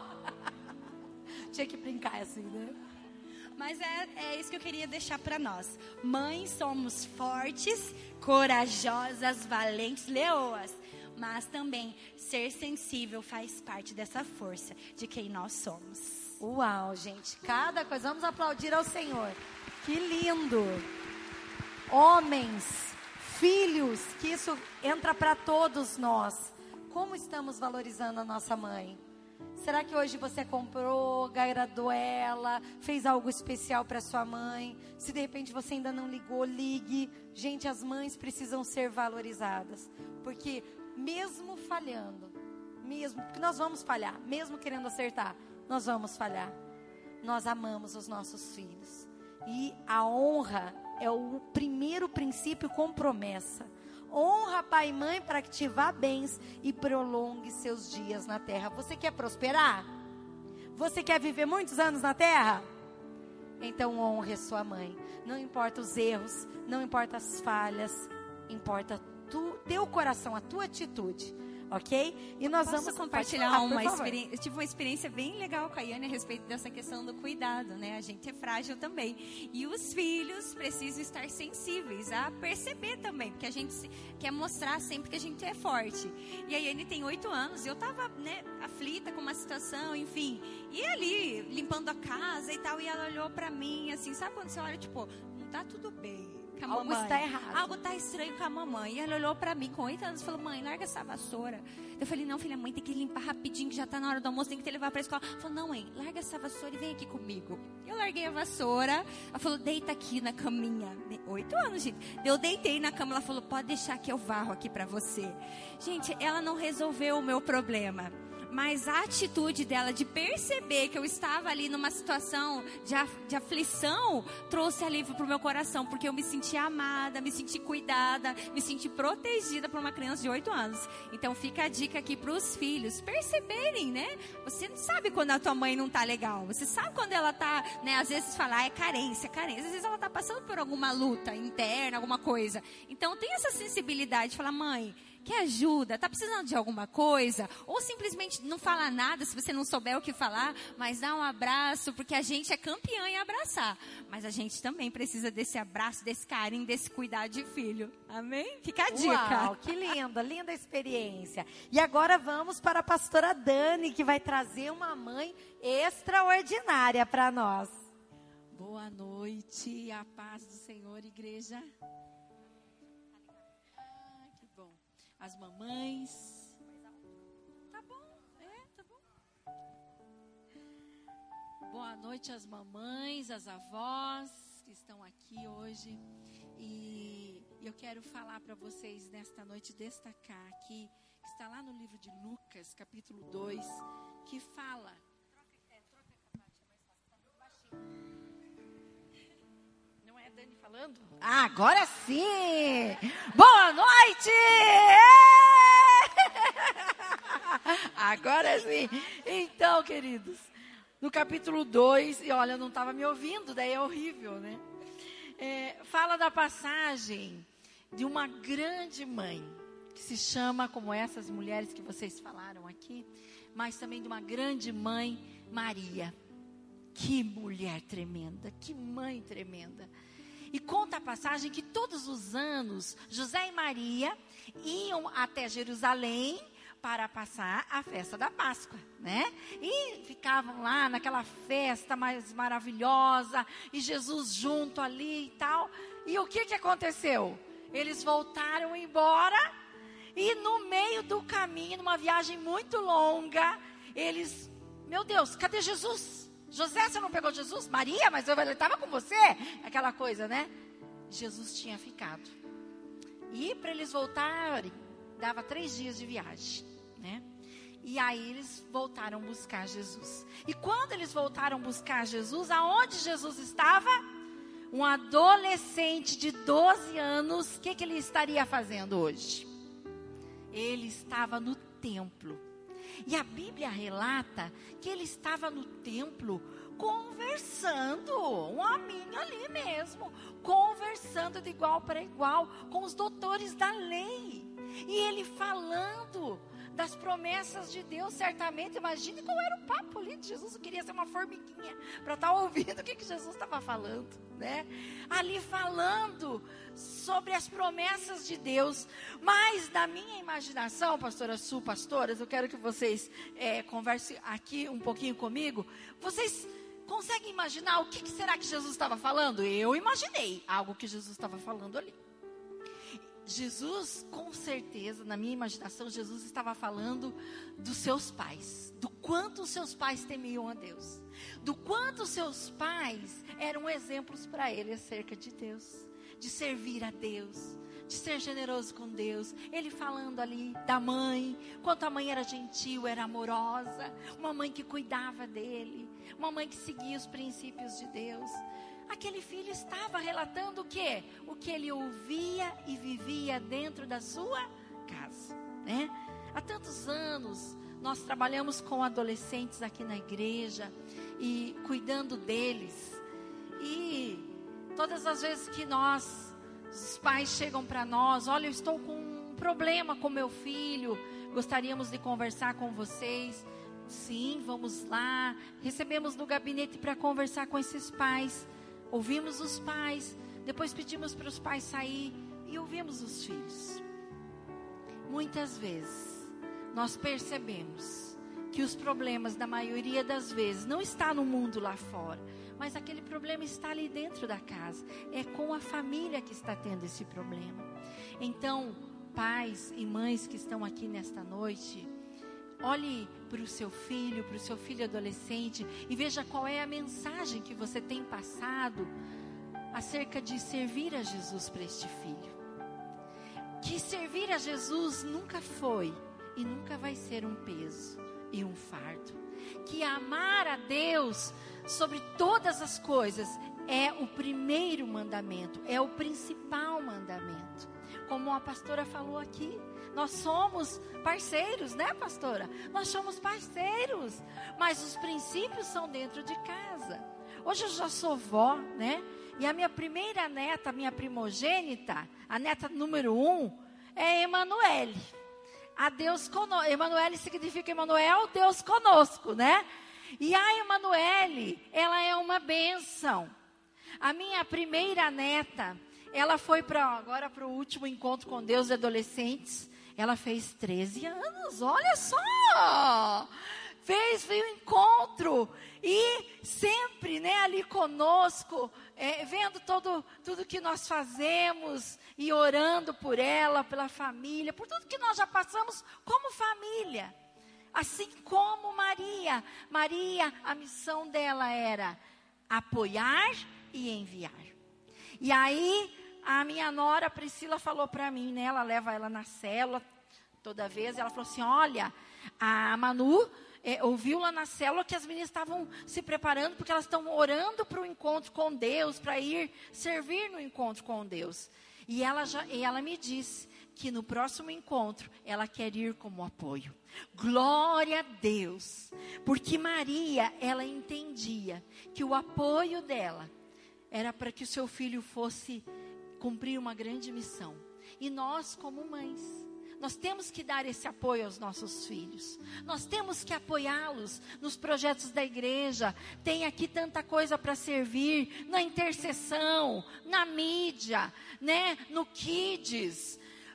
Tinha que brincar assim, né?
Mas é isso que eu queria deixar para nós. Mães somos fortes, corajosas, valentes, leoas. Mas também ser sensível faz parte dessa força de quem nós somos.
Uau, gente. Cada coisa. Vamos aplaudir ao Senhor. Que lindo. Homens, filhos, que isso entra para todos nós. Como estamos valorizando a nossa mãe? Será que hoje você comprou, agradou ela, fez algo especial para sua mãe? Se de repente você ainda não ligou, ligue. Gente, as mães precisam ser valorizadas. Porque mesmo falhando, porque nós vamos falhar, mesmo querendo acertar, nós vamos falhar. Nós amamos os nossos filhos. E a honra é o primeiro princípio com promessa. Honra pai e mãe para que te vá bens e prolongue seus dias na terra. Você quer prosperar? Você quer viver muitos anos na terra? Então honre a sua mãe. Não importa os erros, não importa as falhas, importa teu coração, a tua atitude. Ok? E nós vamos
compartilhar uma experiência. Eu tive uma experiência bem legal com a Yane a respeito dessa questão do cuidado, né? A gente é frágil também. E os filhos precisam estar sensíveis a perceber também, porque a gente quer mostrar sempre que a gente é forte. E a Yane tem 8 anos, eu tava, né, aflita com uma situação, enfim. E ali, limpando a casa e tal, e ela olhou pra mim, assim, sabe quando você olha, tipo, não tá tudo bem.
Algo está errado.
Algo está estranho com a mamãe. E ela olhou para mim com 8 anos e falou, mãe, larga essa vassoura. Eu falei, não, filha, mãe, tem que limpar rapidinho, que já está na hora do almoço, tem que te levar para a escola. Ela falou, não, mãe, larga essa vassoura e vem aqui comigo. Eu larguei a vassoura. Ela falou, deita aqui na caminha. 8 anos, gente. Eu deitei na cama, ela falou, pode deixar que eu varro aqui para você. Gente, ela não resolveu o meu problema. Mas a atitude dela de perceber que eu estava ali numa situação de aflição trouxe alívio para o meu coração, porque eu me senti amada, me senti cuidada, me senti protegida por uma criança de 8 anos. Então fica a dica aqui para os filhos perceberem, né? Você não sabe quando a tua mãe não tá legal, você sabe quando ela tá, né? Às vezes falar é carência, às vezes ela tá passando por alguma luta interna, alguma coisa. Então tem essa sensibilidade de falar, mãe, quer ajuda? Tá precisando de alguma coisa? Ou simplesmente não fala nada se você não souber o que falar, mas dá um abraço, porque a gente é campeã em abraçar. Mas a gente também precisa desse abraço, desse carinho, desse cuidado de filho. Amém? Fica a dica.
Uau, que linda, linda experiência. E agora vamos para a pastora Dani, que vai trazer uma mãe extraordinária para nós.
Boa noite, a paz do Senhor, igreja. As mamães. Tá bom, tá bom. Boa noite às mamães, às avós que estão aqui hoje. E eu quero falar para vocês nesta noite, destacar aqui, que está lá no livro de Lucas, capítulo 2, que fala. Não é a Dani falando?
Agora sim! Boa noite!
Agora sim. Então, queridos, no capítulo 2, e olha, eu não estava me ouvindo, daí é horrível, né? Fala da passagem de uma grande mãe, que se chama, como essas mulheres que vocês falaram aqui, mas também de uma grande mãe, Maria. Que mulher tremenda, que mãe tremenda. E conta a passagem que todos os anos, José e Maria iam até Jerusalém para passar a festa da Páscoa, né? E ficavam lá naquela festa mais maravilhosa, e Jesus junto ali e tal. E o que aconteceu? Eles voltaram embora, e no meio do caminho, numa viagem muito longa, eles, meu Deus, cadê Jesus? José, você não pegou Jesus? Maria, mas ele estava com você? Aquela coisa, né? Jesus tinha ficado. E para eles voltarem, dava 3 dias de viagem, né? E aí eles voltaram buscar Jesus. E quando eles voltaram buscar Jesus, aonde Jesus estava? Um adolescente de 12 anos, o que ele estaria fazendo hoje? Ele estava no templo. E a Bíblia relata que ele estava no templo conversando, um hominho ali mesmo, conversando de igual para igual com os doutores da lei. E ele falando das promessas de Deus, certamente. Imagine qual era o papo ali de Jesus. Eu queria ser uma formiguinha para estar ouvindo o que Jesus estava falando, né? Ali falando sobre as promessas de Deus. Mas na minha imaginação, pastora Su, pastoras, eu quero que vocês conversem aqui um pouquinho comigo. Vocês conseguem imaginar o que será que Jesus estava falando? Eu imaginei algo que Jesus estava falando ali. Jesus, com certeza, na minha imaginação, Jesus estava falando dos seus pais, do quanto os seus pais temiam a Deus, do quanto os seus pais eram exemplos para ele acerca de Deus, de servir a Deus, de ser generoso com Deus. Ele falando ali da mãe, quanto a mãe era gentil, era amorosa, uma mãe que cuidava dele, uma mãe que seguia os princípios de Deus. Aquele filho estava relatando o quê? O que ele ouvia e vivia dentro da sua casa, né? Há tantos anos nós trabalhamos com adolescentes aqui na igreja e cuidando deles. E todas as vezes que os pais chegam para nós, olha, eu estou com um problema com meu filho, gostaríamos de conversar com vocês. Sim, vamos lá. Recebemos no gabinete para conversar com esses pais. Ouvimos os pais, depois pedimos para os pais sair e ouvimos os filhos. Muitas vezes, nós percebemos que os problemas, da maioria das vezes, não está no mundo lá fora, mas aquele problema está ali dentro da casa. É com a família que está tendo esse problema. Então, pais e mães que estão aqui nesta noite, olhe para o seu filho adolescente e veja qual é a mensagem que você tem passado acerca de servir a Jesus para este filho. Que servir a Jesus nunca foi e nunca vai ser um peso e um fardo. Que amar a Deus sobre todas as coisas é o primeiro mandamento, é o principal mandamento. Como a pastora falou aqui, nós somos parceiros, né, pastora? Nós somos parceiros, mas os princípios são dentro de casa. Hoje eu já sou vó, né? E a minha primeira neta, minha primogênita, a neta número 1, é Emanuele. A Deus conosco. Emanuele significa Emanuel, Deus conosco, né? E a Emanuele, ela é uma bênção. A minha primeira neta, ela foi agora para o último encontro com Deus de adolescentes. Ela fez 13 anos, olha só! Veio um encontro e sempre, né, ali conosco, vendo tudo que nós fazemos e orando por ela, pela família, por tudo que nós já passamos como família. Assim como Maria. Maria, a missão dela era apoiar e enviar. E aí, a minha nora Priscila falou para mim, né? Ela leva ela na célula toda vez. Ela falou assim, olha, a Manu ouviu lá na célula que as meninas estavam se preparando porque elas estão orando para o encontro com Deus, para ir servir no encontro com Deus. E ela me disse que no próximo encontro ela quer ir como apoio. Glória a Deus, porque Maria, ela entendia que o apoio dela era para que o seu filho fosse cumprir uma grande missão. E nós, como mães, nós temos que dar esse apoio aos nossos filhos. Nós temos que apoiá-los nos projetos da igreja. Tem aqui tanta coisa para servir, na intercessão, na mídia, né? No Kids.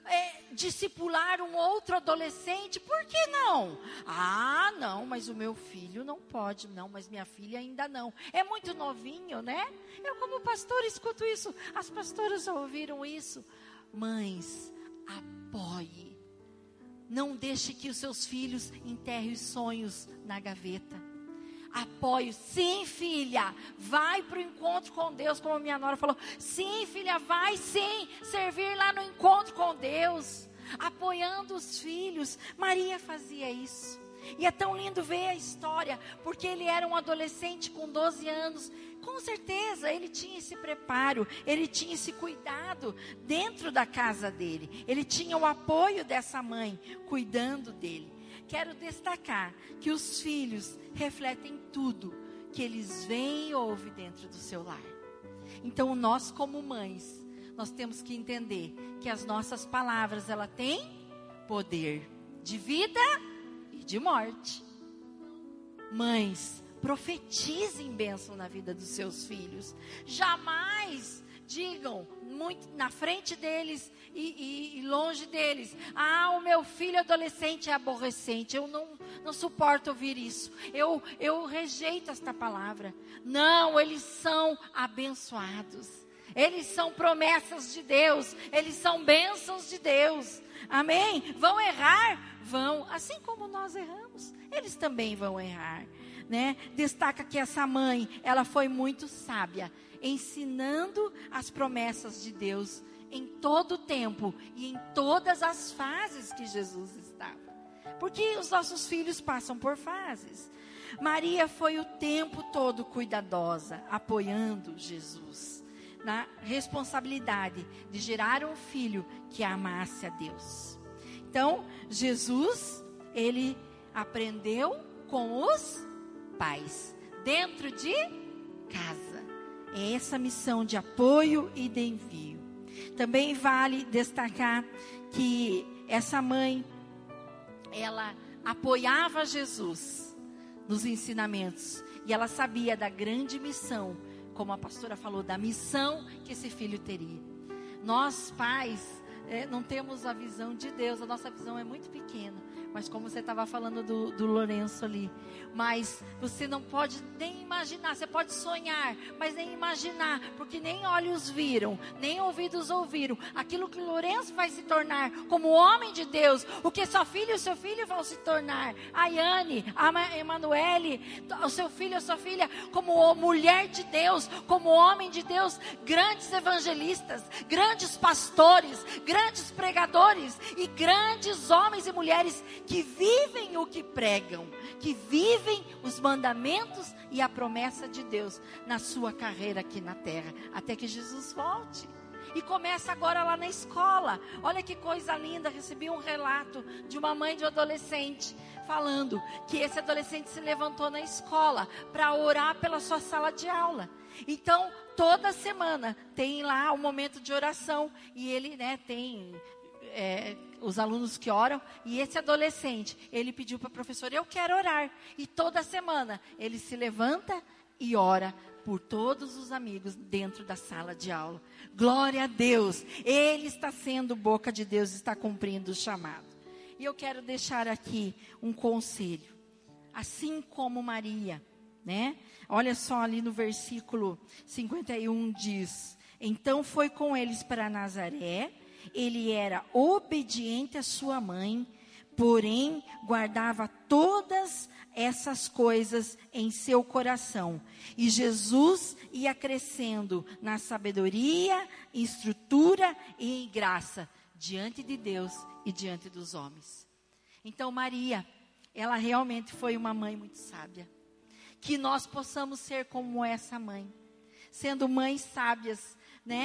discipular um outro adolescente, por que não? Ah, não, mas o meu filho não pode, não, mas minha filha ainda não. É muito novinho, né? Eu como pastor escuto isso. As pastoras já ouviram isso? Mães, apoie. Não deixe que os seus filhos enterrem os sonhos na gaveta. Apoio. Sim, filha, vai para o encontro com Deus, como a minha nora falou. Sim, filha, vai sim servir lá no encontro com Deus. Apoiando os filhos. Maria fazia isso. E é tão lindo ver a história, porque ele era um adolescente com 12 anos. Com certeza, ele tinha esse preparo, ele tinha esse cuidado dentro da casa dele. Ele tinha o apoio dessa mãe, cuidando dele. Quero destacar que os filhos refletem tudo que eles veem e ouvem dentro do seu lar. Então, nós como mães, nós temos que entender que as nossas palavras, ela têm poder de vida e de morte. Mães, profetizem bênção na vida dos seus filhos. Jamais digam muito na frente deles e longe deles: ah, o meu filho adolescente é aborrecente. Eu não suporto ouvir isso. Eu rejeito esta palavra. Não, eles são abençoados. Eles são promessas de Deus. Eles são bênçãos de Deus. Amém? Vão errar? Vão. Assim como nós erramos, eles também vão errar, né? Destaca que essa mãe, ela foi muito sábia, ensinando as promessas de Deus em todo o tempo e em todas as fases que Jesus estava. Porque os nossos filhos passam por fases. Maria foi o tempo todo cuidadosa, apoiando Jesus na responsabilidade de gerar um filho que amasse a Deus. Então, Jesus, ele aprendeu com os pais, dentro de casa. É essa missão de apoio e de envio. Também vale destacar que essa mãe, ela apoiava Jesus nos ensinamentos. E ela sabia da grande missão, como a pastora falou, da missão que esse filho teria. Nós, pais, não temos a visão de Deus, a nossa visão é muito pequena. Mas como você estava falando do Lourenço ali, mas você não pode nem imaginar, você pode sonhar, mas nem imaginar, porque nem olhos viram, nem ouvidos ouviram, aquilo que o Lourenço vai se tornar como homem de Deus, o que sua filha e o seu filho vão se tornar, a Yane, a Emanuele, o seu filho e a sua filha, como mulher de Deus, como homem de Deus, grandes evangelistas, grandes pastores, grandes pregadores e grandes homens e mulheres que vivem o que pregam, que vivem os mandamentos e a promessa de Deus na sua carreira aqui na terra, até que Jesus volte. E começa agora lá na escola. Olha que coisa linda, recebi um relato de uma mãe de um adolescente, falando que esse adolescente se levantou na escola para orar pela sua sala de aula. Então, toda semana tem lá um momento de oração, e ele, tem os alunos que oram, e esse adolescente, ele pediu para a professora: eu quero orar, e toda semana ele se levanta e ora por todos os amigos dentro da sala de aula. Glória a Deus, ele está sendo boca de Deus, está cumprindo o chamado. E eu quero deixar aqui um conselho, assim como Maria, olha só ali no versículo 51 diz: então foi com eles para Nazaré. Ele era obediente à sua mãe, porém guardava todas essas coisas em seu coração. E Jesus ia crescendo na sabedoria, estrutura e em graça diante de Deus e diante dos homens. Então Maria, ela realmente foi uma mãe muito sábia. Que nós possamos ser como essa mãe, sendo mães sábias,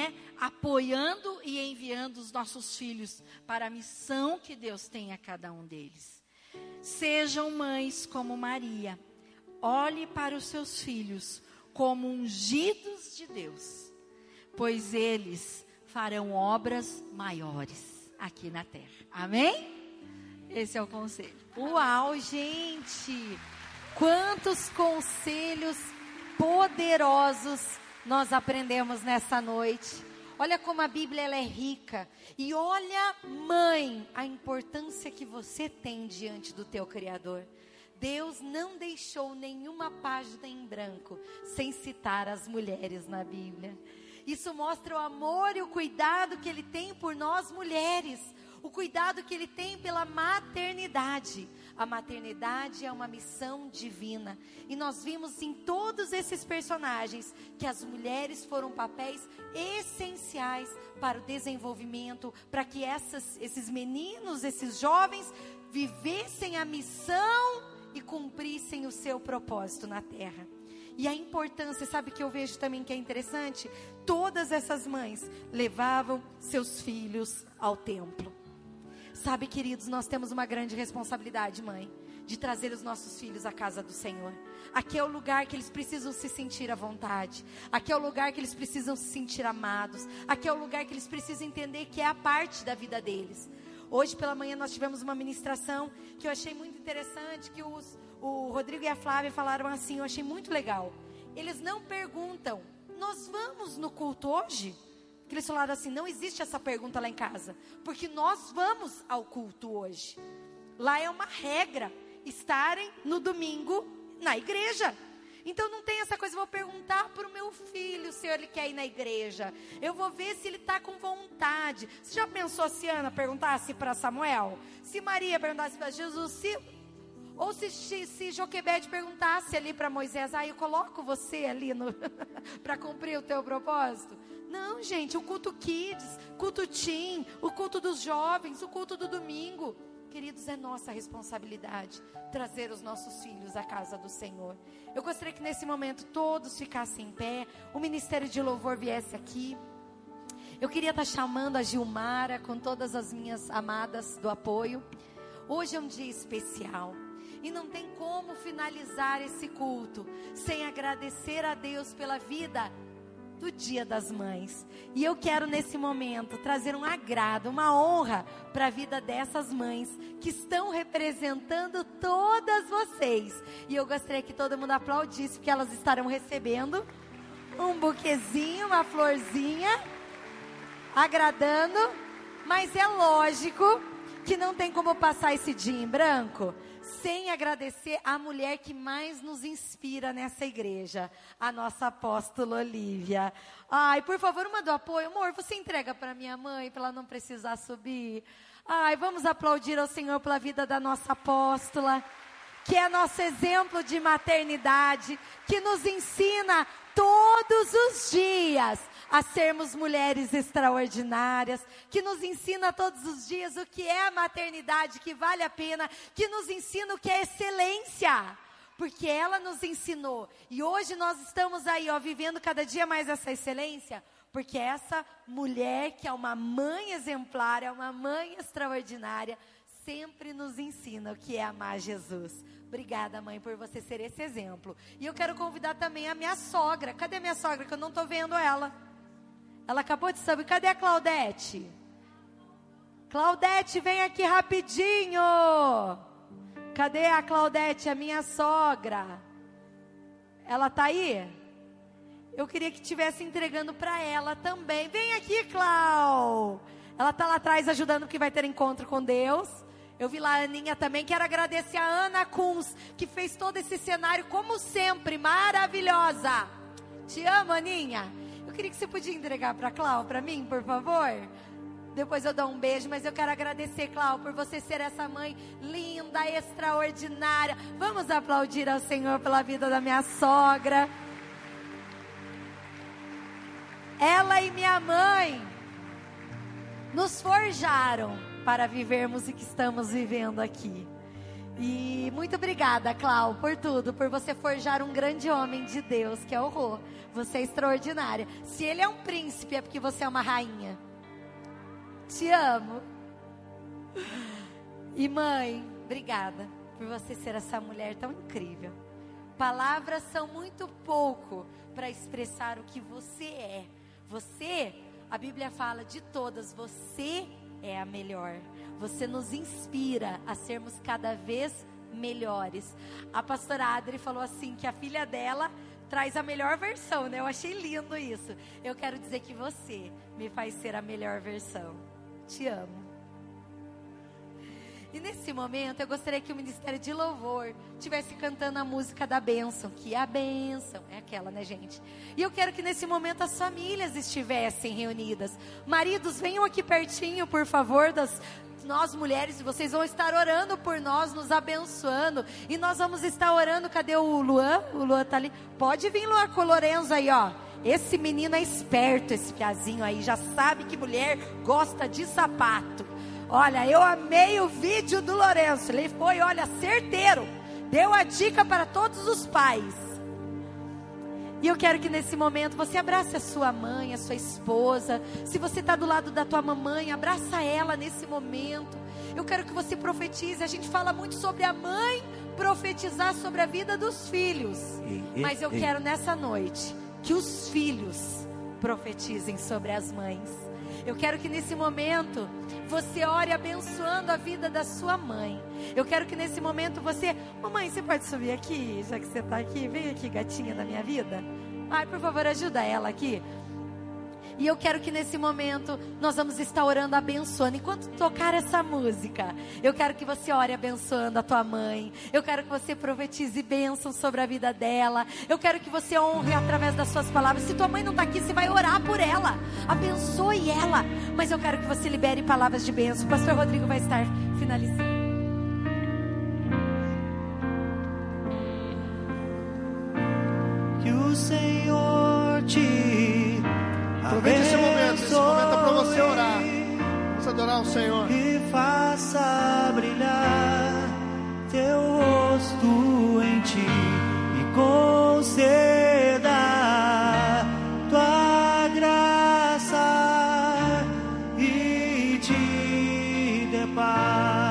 apoiando e enviando os nossos filhos para a missão que Deus tem a cada um deles. Sejam mães como Maria. Olhe para os seus filhos como ungidos de Deus, pois eles farão obras maiores aqui na terra. Amém? Esse é o conselho.
Uau, gente! Quantos conselhos poderosos nós aprendemos nessa noite. Olha como a Bíblia ela é rica. E olha, mãe, a importância que você tem diante do teu Criador. Deus não deixou nenhuma página em branco sem citar as mulheres na Bíblia. Isso mostra o amor e o cuidado que Ele tem por nós mulheres. O cuidado que Ele tem pela maternidade. A maternidade é uma missão divina. E nós vimos em todos esses personagens que as mulheres foram papéis essenciais para o desenvolvimento, para que esses meninos, esses jovens, vivessem a missão e cumprissem o seu propósito na terra. E a importância, sabe que eu vejo também que é interessante? Todas essas mães levavam seus filhos ao templo. Sabe, queridos, nós temos uma grande responsabilidade, mãe, de trazer os nossos filhos à casa do Senhor. Aqui é o lugar que eles precisam se sentir à vontade. Aqui é o lugar que eles precisam se sentir amados. Aqui é o lugar que eles precisam entender que é a parte da vida deles. Hoje pela manhã nós tivemos uma ministração que eu achei muito interessante, que o Rodrigo e a Flávia falaram assim, eu achei muito legal. Eles não perguntam, nós vamos no culto hoje? Porque eles falaram assim, não existe essa pergunta lá em casa, porque nós vamos ao culto hoje. Lá é uma regra, estarem no domingo na igreja. Então não tem essa coisa, eu vou perguntar para o meu filho se ele quer ir na igreja. Eu vou ver se ele está com vontade. Você já pensou se Ana perguntasse para Samuel? Se Maria perguntasse para Jesus? Ou se Joquebede perguntasse ali para Moisés, eu coloco você ali para cumprir o teu propósito? Não, gente, o culto kids, culto teen, o culto dos jovens, o culto do domingo. Queridos, é nossa responsabilidade trazer os nossos filhos à casa do Senhor. Eu gostaria que nesse momento todos ficassem em pé, o Ministério de Louvor viesse aqui. Eu queria estar chamando a Gilmara com todas as minhas amadas do apoio. Hoje é um dia especial e não tem como finalizar esse culto sem agradecer a Deus pela vida do Dia das Mães. E eu quero nesse momento trazer um agrado, uma honra para a vida dessas mães que estão representando todas vocês. E eu gostaria que todo mundo aplaudisse, porque elas estarão recebendo um buquezinho, uma florzinha, agradando. Mas é lógico que não tem como passar esse dia em branco sem agradecer a mulher que mais nos inspira nessa igreja, a nossa apóstola Olívia. Ai, por favor, uma do apoio. Amor, você entrega para minha mãe, para ela não precisar subir. Ai, vamos aplaudir ao Senhor pela vida da nossa apóstola, que é nosso exemplo de maternidade, que nos ensina todos os dias a sermos mulheres extraordinárias, que nos ensina todos os dias o que é a maternidade, que vale a pena, que nos ensina o que é excelência, porque ela nos ensinou. E hoje nós estamos aí, vivendo cada dia mais essa excelência, porque essa mulher que é uma mãe exemplar, é uma mãe extraordinária, sempre nos ensina o que é amar Jesus. Obrigada, mãe, por você ser esse exemplo. E eu quero convidar também a minha sogra. Cadê a minha sogra? Que eu não estou vendo ela. Ela acabou de saber. Cadê a Claudete? Claudete, vem aqui rapidinho. Cadê a Claudete, a minha sogra? Ela está aí? Eu queria que estivesse entregando para ela também. Vem aqui, Clau. Ela está lá atrás ajudando, porque vai ter encontro com Deus. Eu vi lá a Aninha também. Quero agradecer a Ana Kunz, que fez todo esse cenário, como sempre, maravilhosa. Te amo, Aninha. Eu queria que você podia entregar para a Clau, para mim, por favor. Depois eu dou um beijo, mas eu quero agradecer, Clau, por você ser essa mãe linda, extraordinária. Vamos aplaudir ao Senhor pela vida da minha sogra. Ela e minha mãe nos forjaram para vivermos o que estamos vivendo aqui. E muito obrigada, Clau, por tudo, por você forjar um grande homem de Deus, que é o Rô. Você é extraordinária. Se ele é um príncipe, é porque você é uma rainha. Te amo. E mãe, obrigada por você ser essa mulher tão incrível. Palavras são muito pouco para expressar o que você é. Você, a Bíblia fala de todas, você é a melhor. Você nos inspira a sermos cada vez melhores. A pastora Adri falou assim, que a filha dela traz a melhor versão, né? Eu achei lindo isso. Eu quero dizer que você me faz ser a melhor versão. Te amo. E nesse momento, eu gostaria que o Ministério de Louvor estivesse cantando a música da bênção, que a bênção é aquela, né, gente? E eu quero que nesse momento as famílias estivessem reunidas. Maridos, venham aqui pertinho, por favor, nós mulheres, e vocês vão estar orando por nós, nos abençoando. E nós vamos estar orando, cadê o Luan? O Luan tá ali. Pode vir, Luan, com o Lorenzo aí, ó. Esse menino é esperto, esse piazinho aí, já sabe que mulher gosta de sapato. Olha, eu amei o vídeo do Lourenço. Ele foi, olha, certeiro. Deu a dica para todos os pais. E eu quero que nesse momento você abrace a sua mãe, a sua esposa. Se você está do lado da tua mamãe, abraça ela nesse momento. Eu quero que você profetize. A gente fala muito sobre a mãe profetizar sobre a vida dos filhos. Mas eu quero nessa noite que os filhos profetizem sobre as mães. Eu quero que nesse momento você ore abençoando a vida da sua mãe. Eu quero que nesse momento você... Mamãe, você pode subir aqui, já que você está aqui? Vem aqui, gatinha da minha vida. Ai, por favor, ajuda ela aqui. E eu quero que nesse momento nós vamos estar orando, abençoando. Enquanto tocar essa música, eu quero que você ore abençoando a tua mãe. Eu quero que você profetize bênção sobre a vida dela. Eu quero que você honre através das suas palavras. Se tua mãe não está aqui, você vai orar por ela. Abençoe ela. Mas eu quero que você libere palavras de bênção. O pastor Rodrigo vai estar finalizando.
Que o Senhor te
aproveite esse momento é para você orar. Vamos adorar o Senhor.
E faça brilhar teu rosto em ti e conceda tua graça e te dê paz.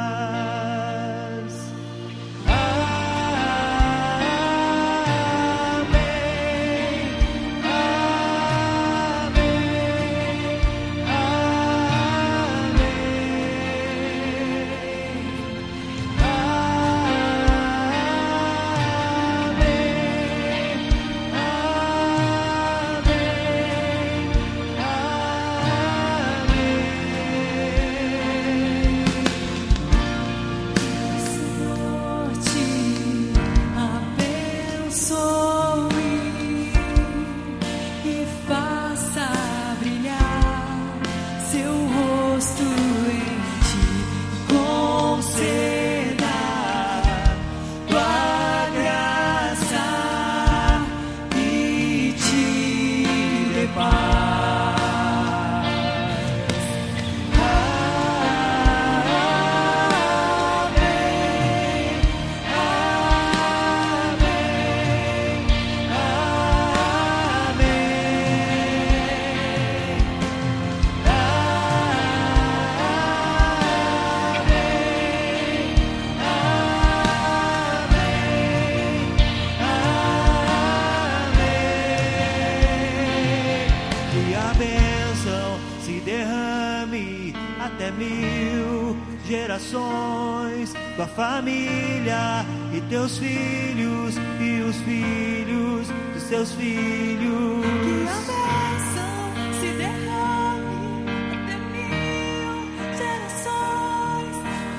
Tua família e teus filhos e os filhos dos teus filhos.
Que a bênção se derrame até 1000 gerações.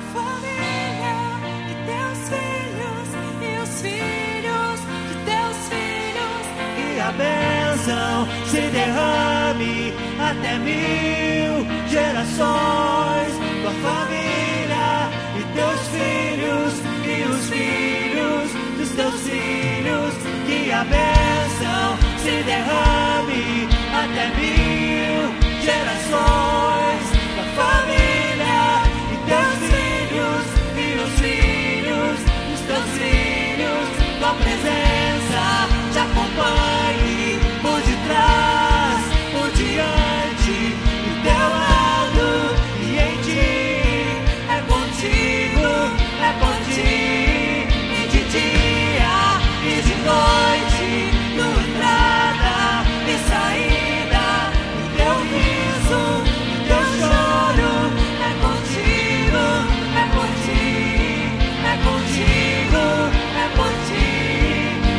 Família e teus filhos e os filhos de teus filhos.
Que a bênção se derrame até 1000 gerações. Tua família e teus filhos e os filhos dos teus filhos. Que a bênção se derrame até 1000 gerações. Tua família e teus filhos e os filhos dos teus filhos. Tua presença te acompanhe por detrás, por diante e teu lado e em ti. É por ti, e de dia e de noite, tua entrada e saída, e teu riso e teu choro. É contigo, é por ti, é contigo, é por ti,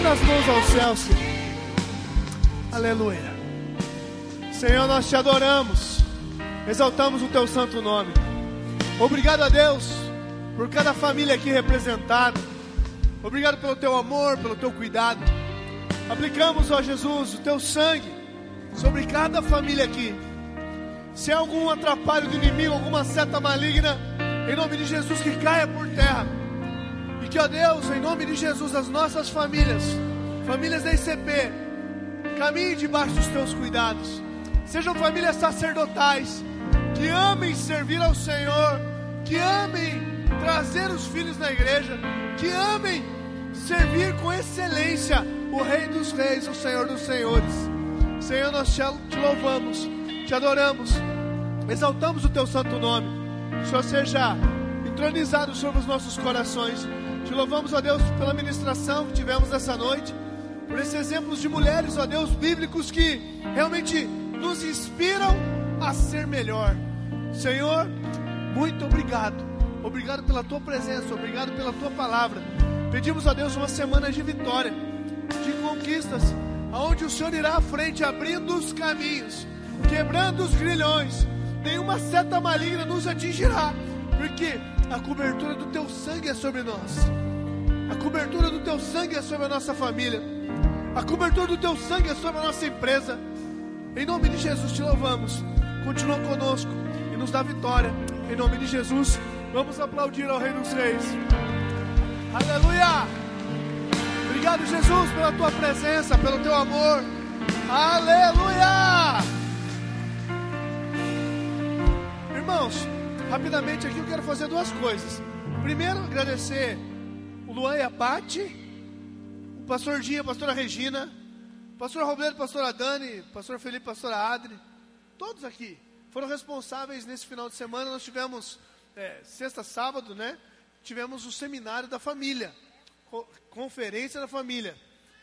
Levantando as mãos ao céu, Senhor. Aleluia. Senhor, nós te adoramos. Exaltamos o teu santo nome. Obrigado a Deus por cada família aqui representada. Obrigado pelo teu amor, pelo teu cuidado. Aplicamos, ó Jesus, o teu sangue sobre cada família aqui. Se há algum atrapalho do inimigo, alguma seta maligna, em nome de Jesus, que caia por terra. E que, ó Deus, em nome de Jesus, as nossas famílias, famílias da ICP, caminhem debaixo dos teus cuidados. Sejam famílias sacerdotais, que amem servir ao Senhor, que amem trazer os filhos na igreja, que amem servir com excelência o Rei dos Reis, o Senhor dos Senhores. Senhor, nós te louvamos, te adoramos, exaltamos o teu santo nome. O Senhor seja entronizado sobre os nossos corações. Te louvamos, ó Deus, pela ministração que tivemos essa noite, por esses exemplos de mulheres, ó Deus, bíblicos, que realmente nos inspiram a ser melhor. Senhor, muito obrigado. Obrigado pela tua presença, obrigado pela tua palavra. Pedimos a Deus uma semana de vitória, de conquistas, aonde o Senhor irá à frente, abrindo os caminhos, quebrando os grilhões. Nenhuma seta maligna nos atingirá, porque a cobertura do teu sangue é sobre nós. A cobertura do teu sangue é sobre a nossa família. A cobertura do teu sangue é sobre a nossa empresa. Em nome de Jesus te louvamos. Continua conosco e nos dá vitória. Em nome de Jesus, vamos aplaudir ao Rei dos Reis. Aleluia! Obrigado, Jesus, pela tua presença, pelo teu amor. Aleluia! Irmãos, rapidamente aqui eu quero fazer duas coisas. Primeiro, agradecer o Luan e a Pati, o pastor Dinha, a pastora Regina, o pastor Robledo, a pastora Dani, o pastor Felipe, a pastora Adri. Todos aqui foram responsáveis nesse final de semana. Nós tivemos, sexta, sábado, né? Tivemos o seminário da família, conferência da família.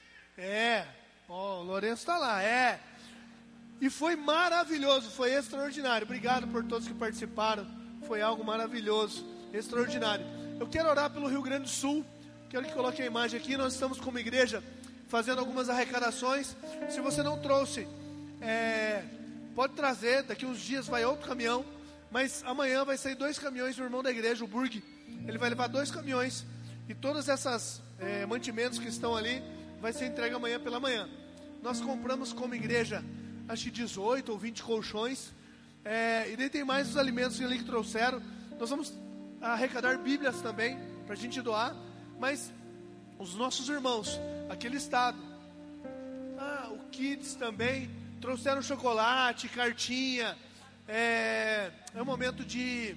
O Lourenço está lá, E foi maravilhoso, foi extraordinário. Obrigado por todos que participaram. Foi algo maravilhoso, extraordinário. Eu quero orar pelo Rio Grande do Sul. Quero que coloque a imagem aqui. Nós estamos como igreja fazendo algumas arrecadações. Se você não trouxe, pode trazer. Daqui uns dias vai outro caminhão. Mas amanhã vai sair 2 caminhões do irmão da igreja, o Burg. Ele vai levar 2 caminhões. E todas essas mantimentos que estão ali vai ser entregue amanhã pela manhã. Nós compramos como igreja, acho que 18 ou 20 colchões. E daí tem mais os alimentos ali que trouxeram. Nós vamos arrecadar bíblias também, para a gente doar. Mas os nossos irmãos, aquele estado, o Kids também, trouxeram chocolate, cartinha. É um momento de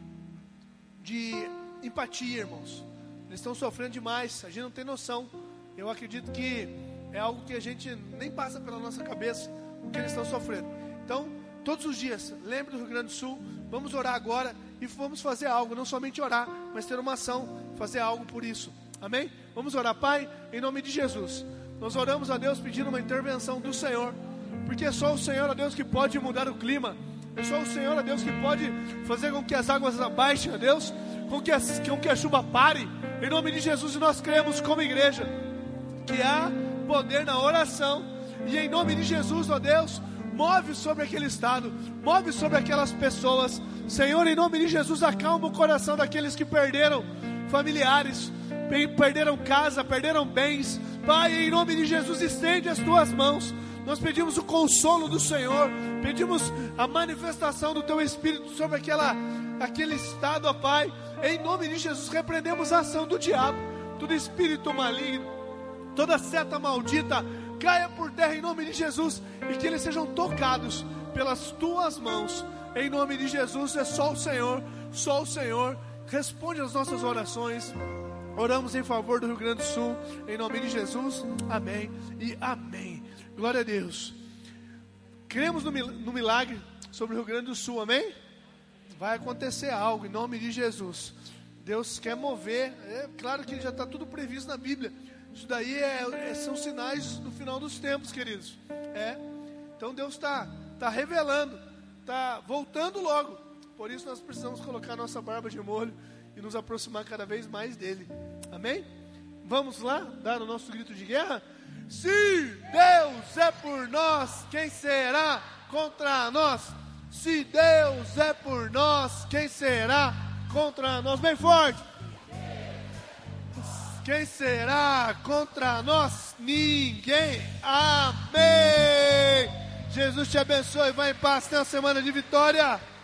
empatia, irmãos. Eles estão sofrendo demais, a gente não tem noção. Eu acredito que é algo que a gente nem passa pela nossa cabeça, o que eles estão sofrendo. Então, todos os dias, lembre do Rio Grande do Sul. Vamos orar agora e vamos fazer algo, não somente orar, mas ter uma ação, fazer algo por isso. Amém? Vamos orar. Pai, em nome de Jesus, nós oramos a Deus pedindo uma intervenção do Senhor, porque é só o Senhor, ó Deus, que pode mudar o clima. É só o Senhor, ó Deus, que pode fazer com que as águas abaixem, ó Deus, com que a chuva pare. Em nome de Jesus, nós cremos como igreja que há poder na oração. E em nome de Jesus, ó Deus, move sobre aquele estado, move sobre aquelas pessoas. Senhor, em nome de Jesus, acalma o coração daqueles que perderam familiares, perderam casa, perderam bens. Pai, em nome de Jesus, estende as tuas mãos. Nós pedimos o consolo do Senhor, pedimos a manifestação do teu Espírito sobre aquele estado, ó Pai. Em nome de Jesus, repreendemos a ação do diabo, todo espírito maligno, toda seta maldita, caia por terra em nome de Jesus, e que eles sejam tocados pelas tuas mãos. Em nome de Jesus, é só o Senhor responde às nossas orações. Oramos em favor do Rio Grande do Sul, em nome de Jesus, amém e amém. Glória a Deus. Cremos no milagre sobre o Rio Grande do Sul, amém? Vai acontecer algo em nome de Jesus. Deus quer mover. É claro que já está tudo previsto na Bíblia. Isso daí são sinais do final dos tempos, queridos. Então Deus está revelando, está voltando logo. Por isso nós precisamos colocar nossa barba de molho e nos aproximar cada vez mais dele. Amém? Vamos lá dar o nosso grito de guerra? Se Deus é por nós, quem será contra nós? Se Deus é por nós, quem será contra nós? Bem forte. Quem será contra nós? Ninguém. Amém. Jesus te abençoe. Vai em paz. Tenha uma semana de vitória.